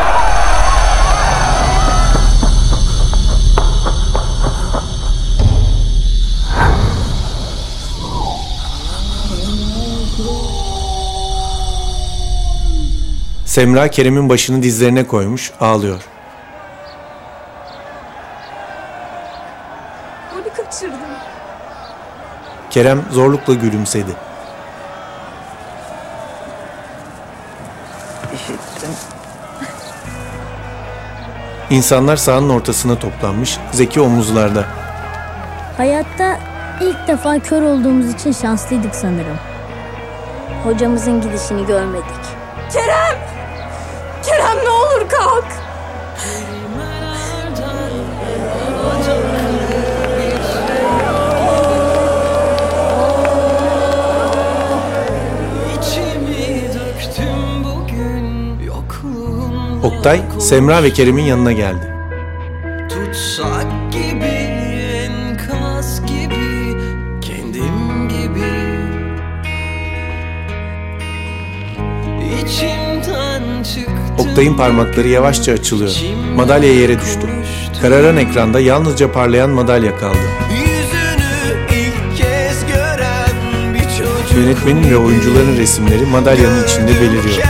Semra Kerem'in başını dizlerine koymuş, ağlıyor. Golü kaçırdım. Kerem zorlukla gülümsedi. İnsanlar sahanın ortasına toplanmış, Zeki omuzlarda. Hayatta ilk defa kör olduğumuz için şanslıydık sanırım. Hocamızın gidişini görmedik. Kerem! Kerem ne olur kalk! Oktay, Semra ve Kerem'in yanına geldi. Tutsak gibi, enkaz gibi, kendim gibi. İçimden çıktı. Oktay'ın parmakları yavaşça açılıyor. Madalya yere düştü. Kararan ekranda yalnızca parlayan madalya kaldı. Yüzünü ilk kez gören bir çocuk. Yönetmenin ve oyuncuların resimleri madalyanın içinde beliriyor.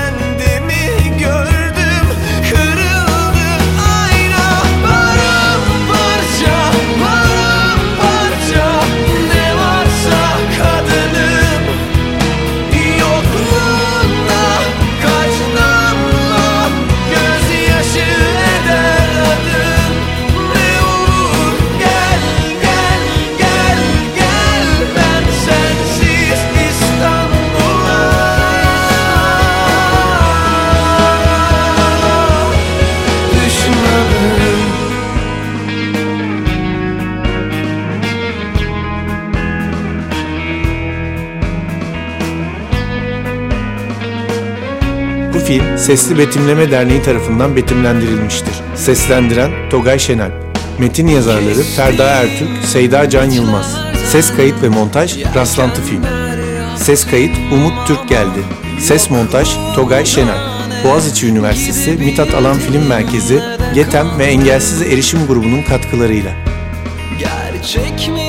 Bu film Sesli Betimleme Derneği tarafından betimlendirilmiştir. Seslendiren Togay Şenalp. Metin yazarları Ferda Ertürk, Seyda Can Yılmaz. Ses kayıt ve montaj Rastlantı Film. Ses kayıt Umut Türk geldi. Ses montaj Togay Şenalp. Boğaziçi Üniversitesi Mithat Alan Film Merkezi, GETEM ve Engelsiz Erişim Grubu'nun katkılarıyla. Gerçek mi?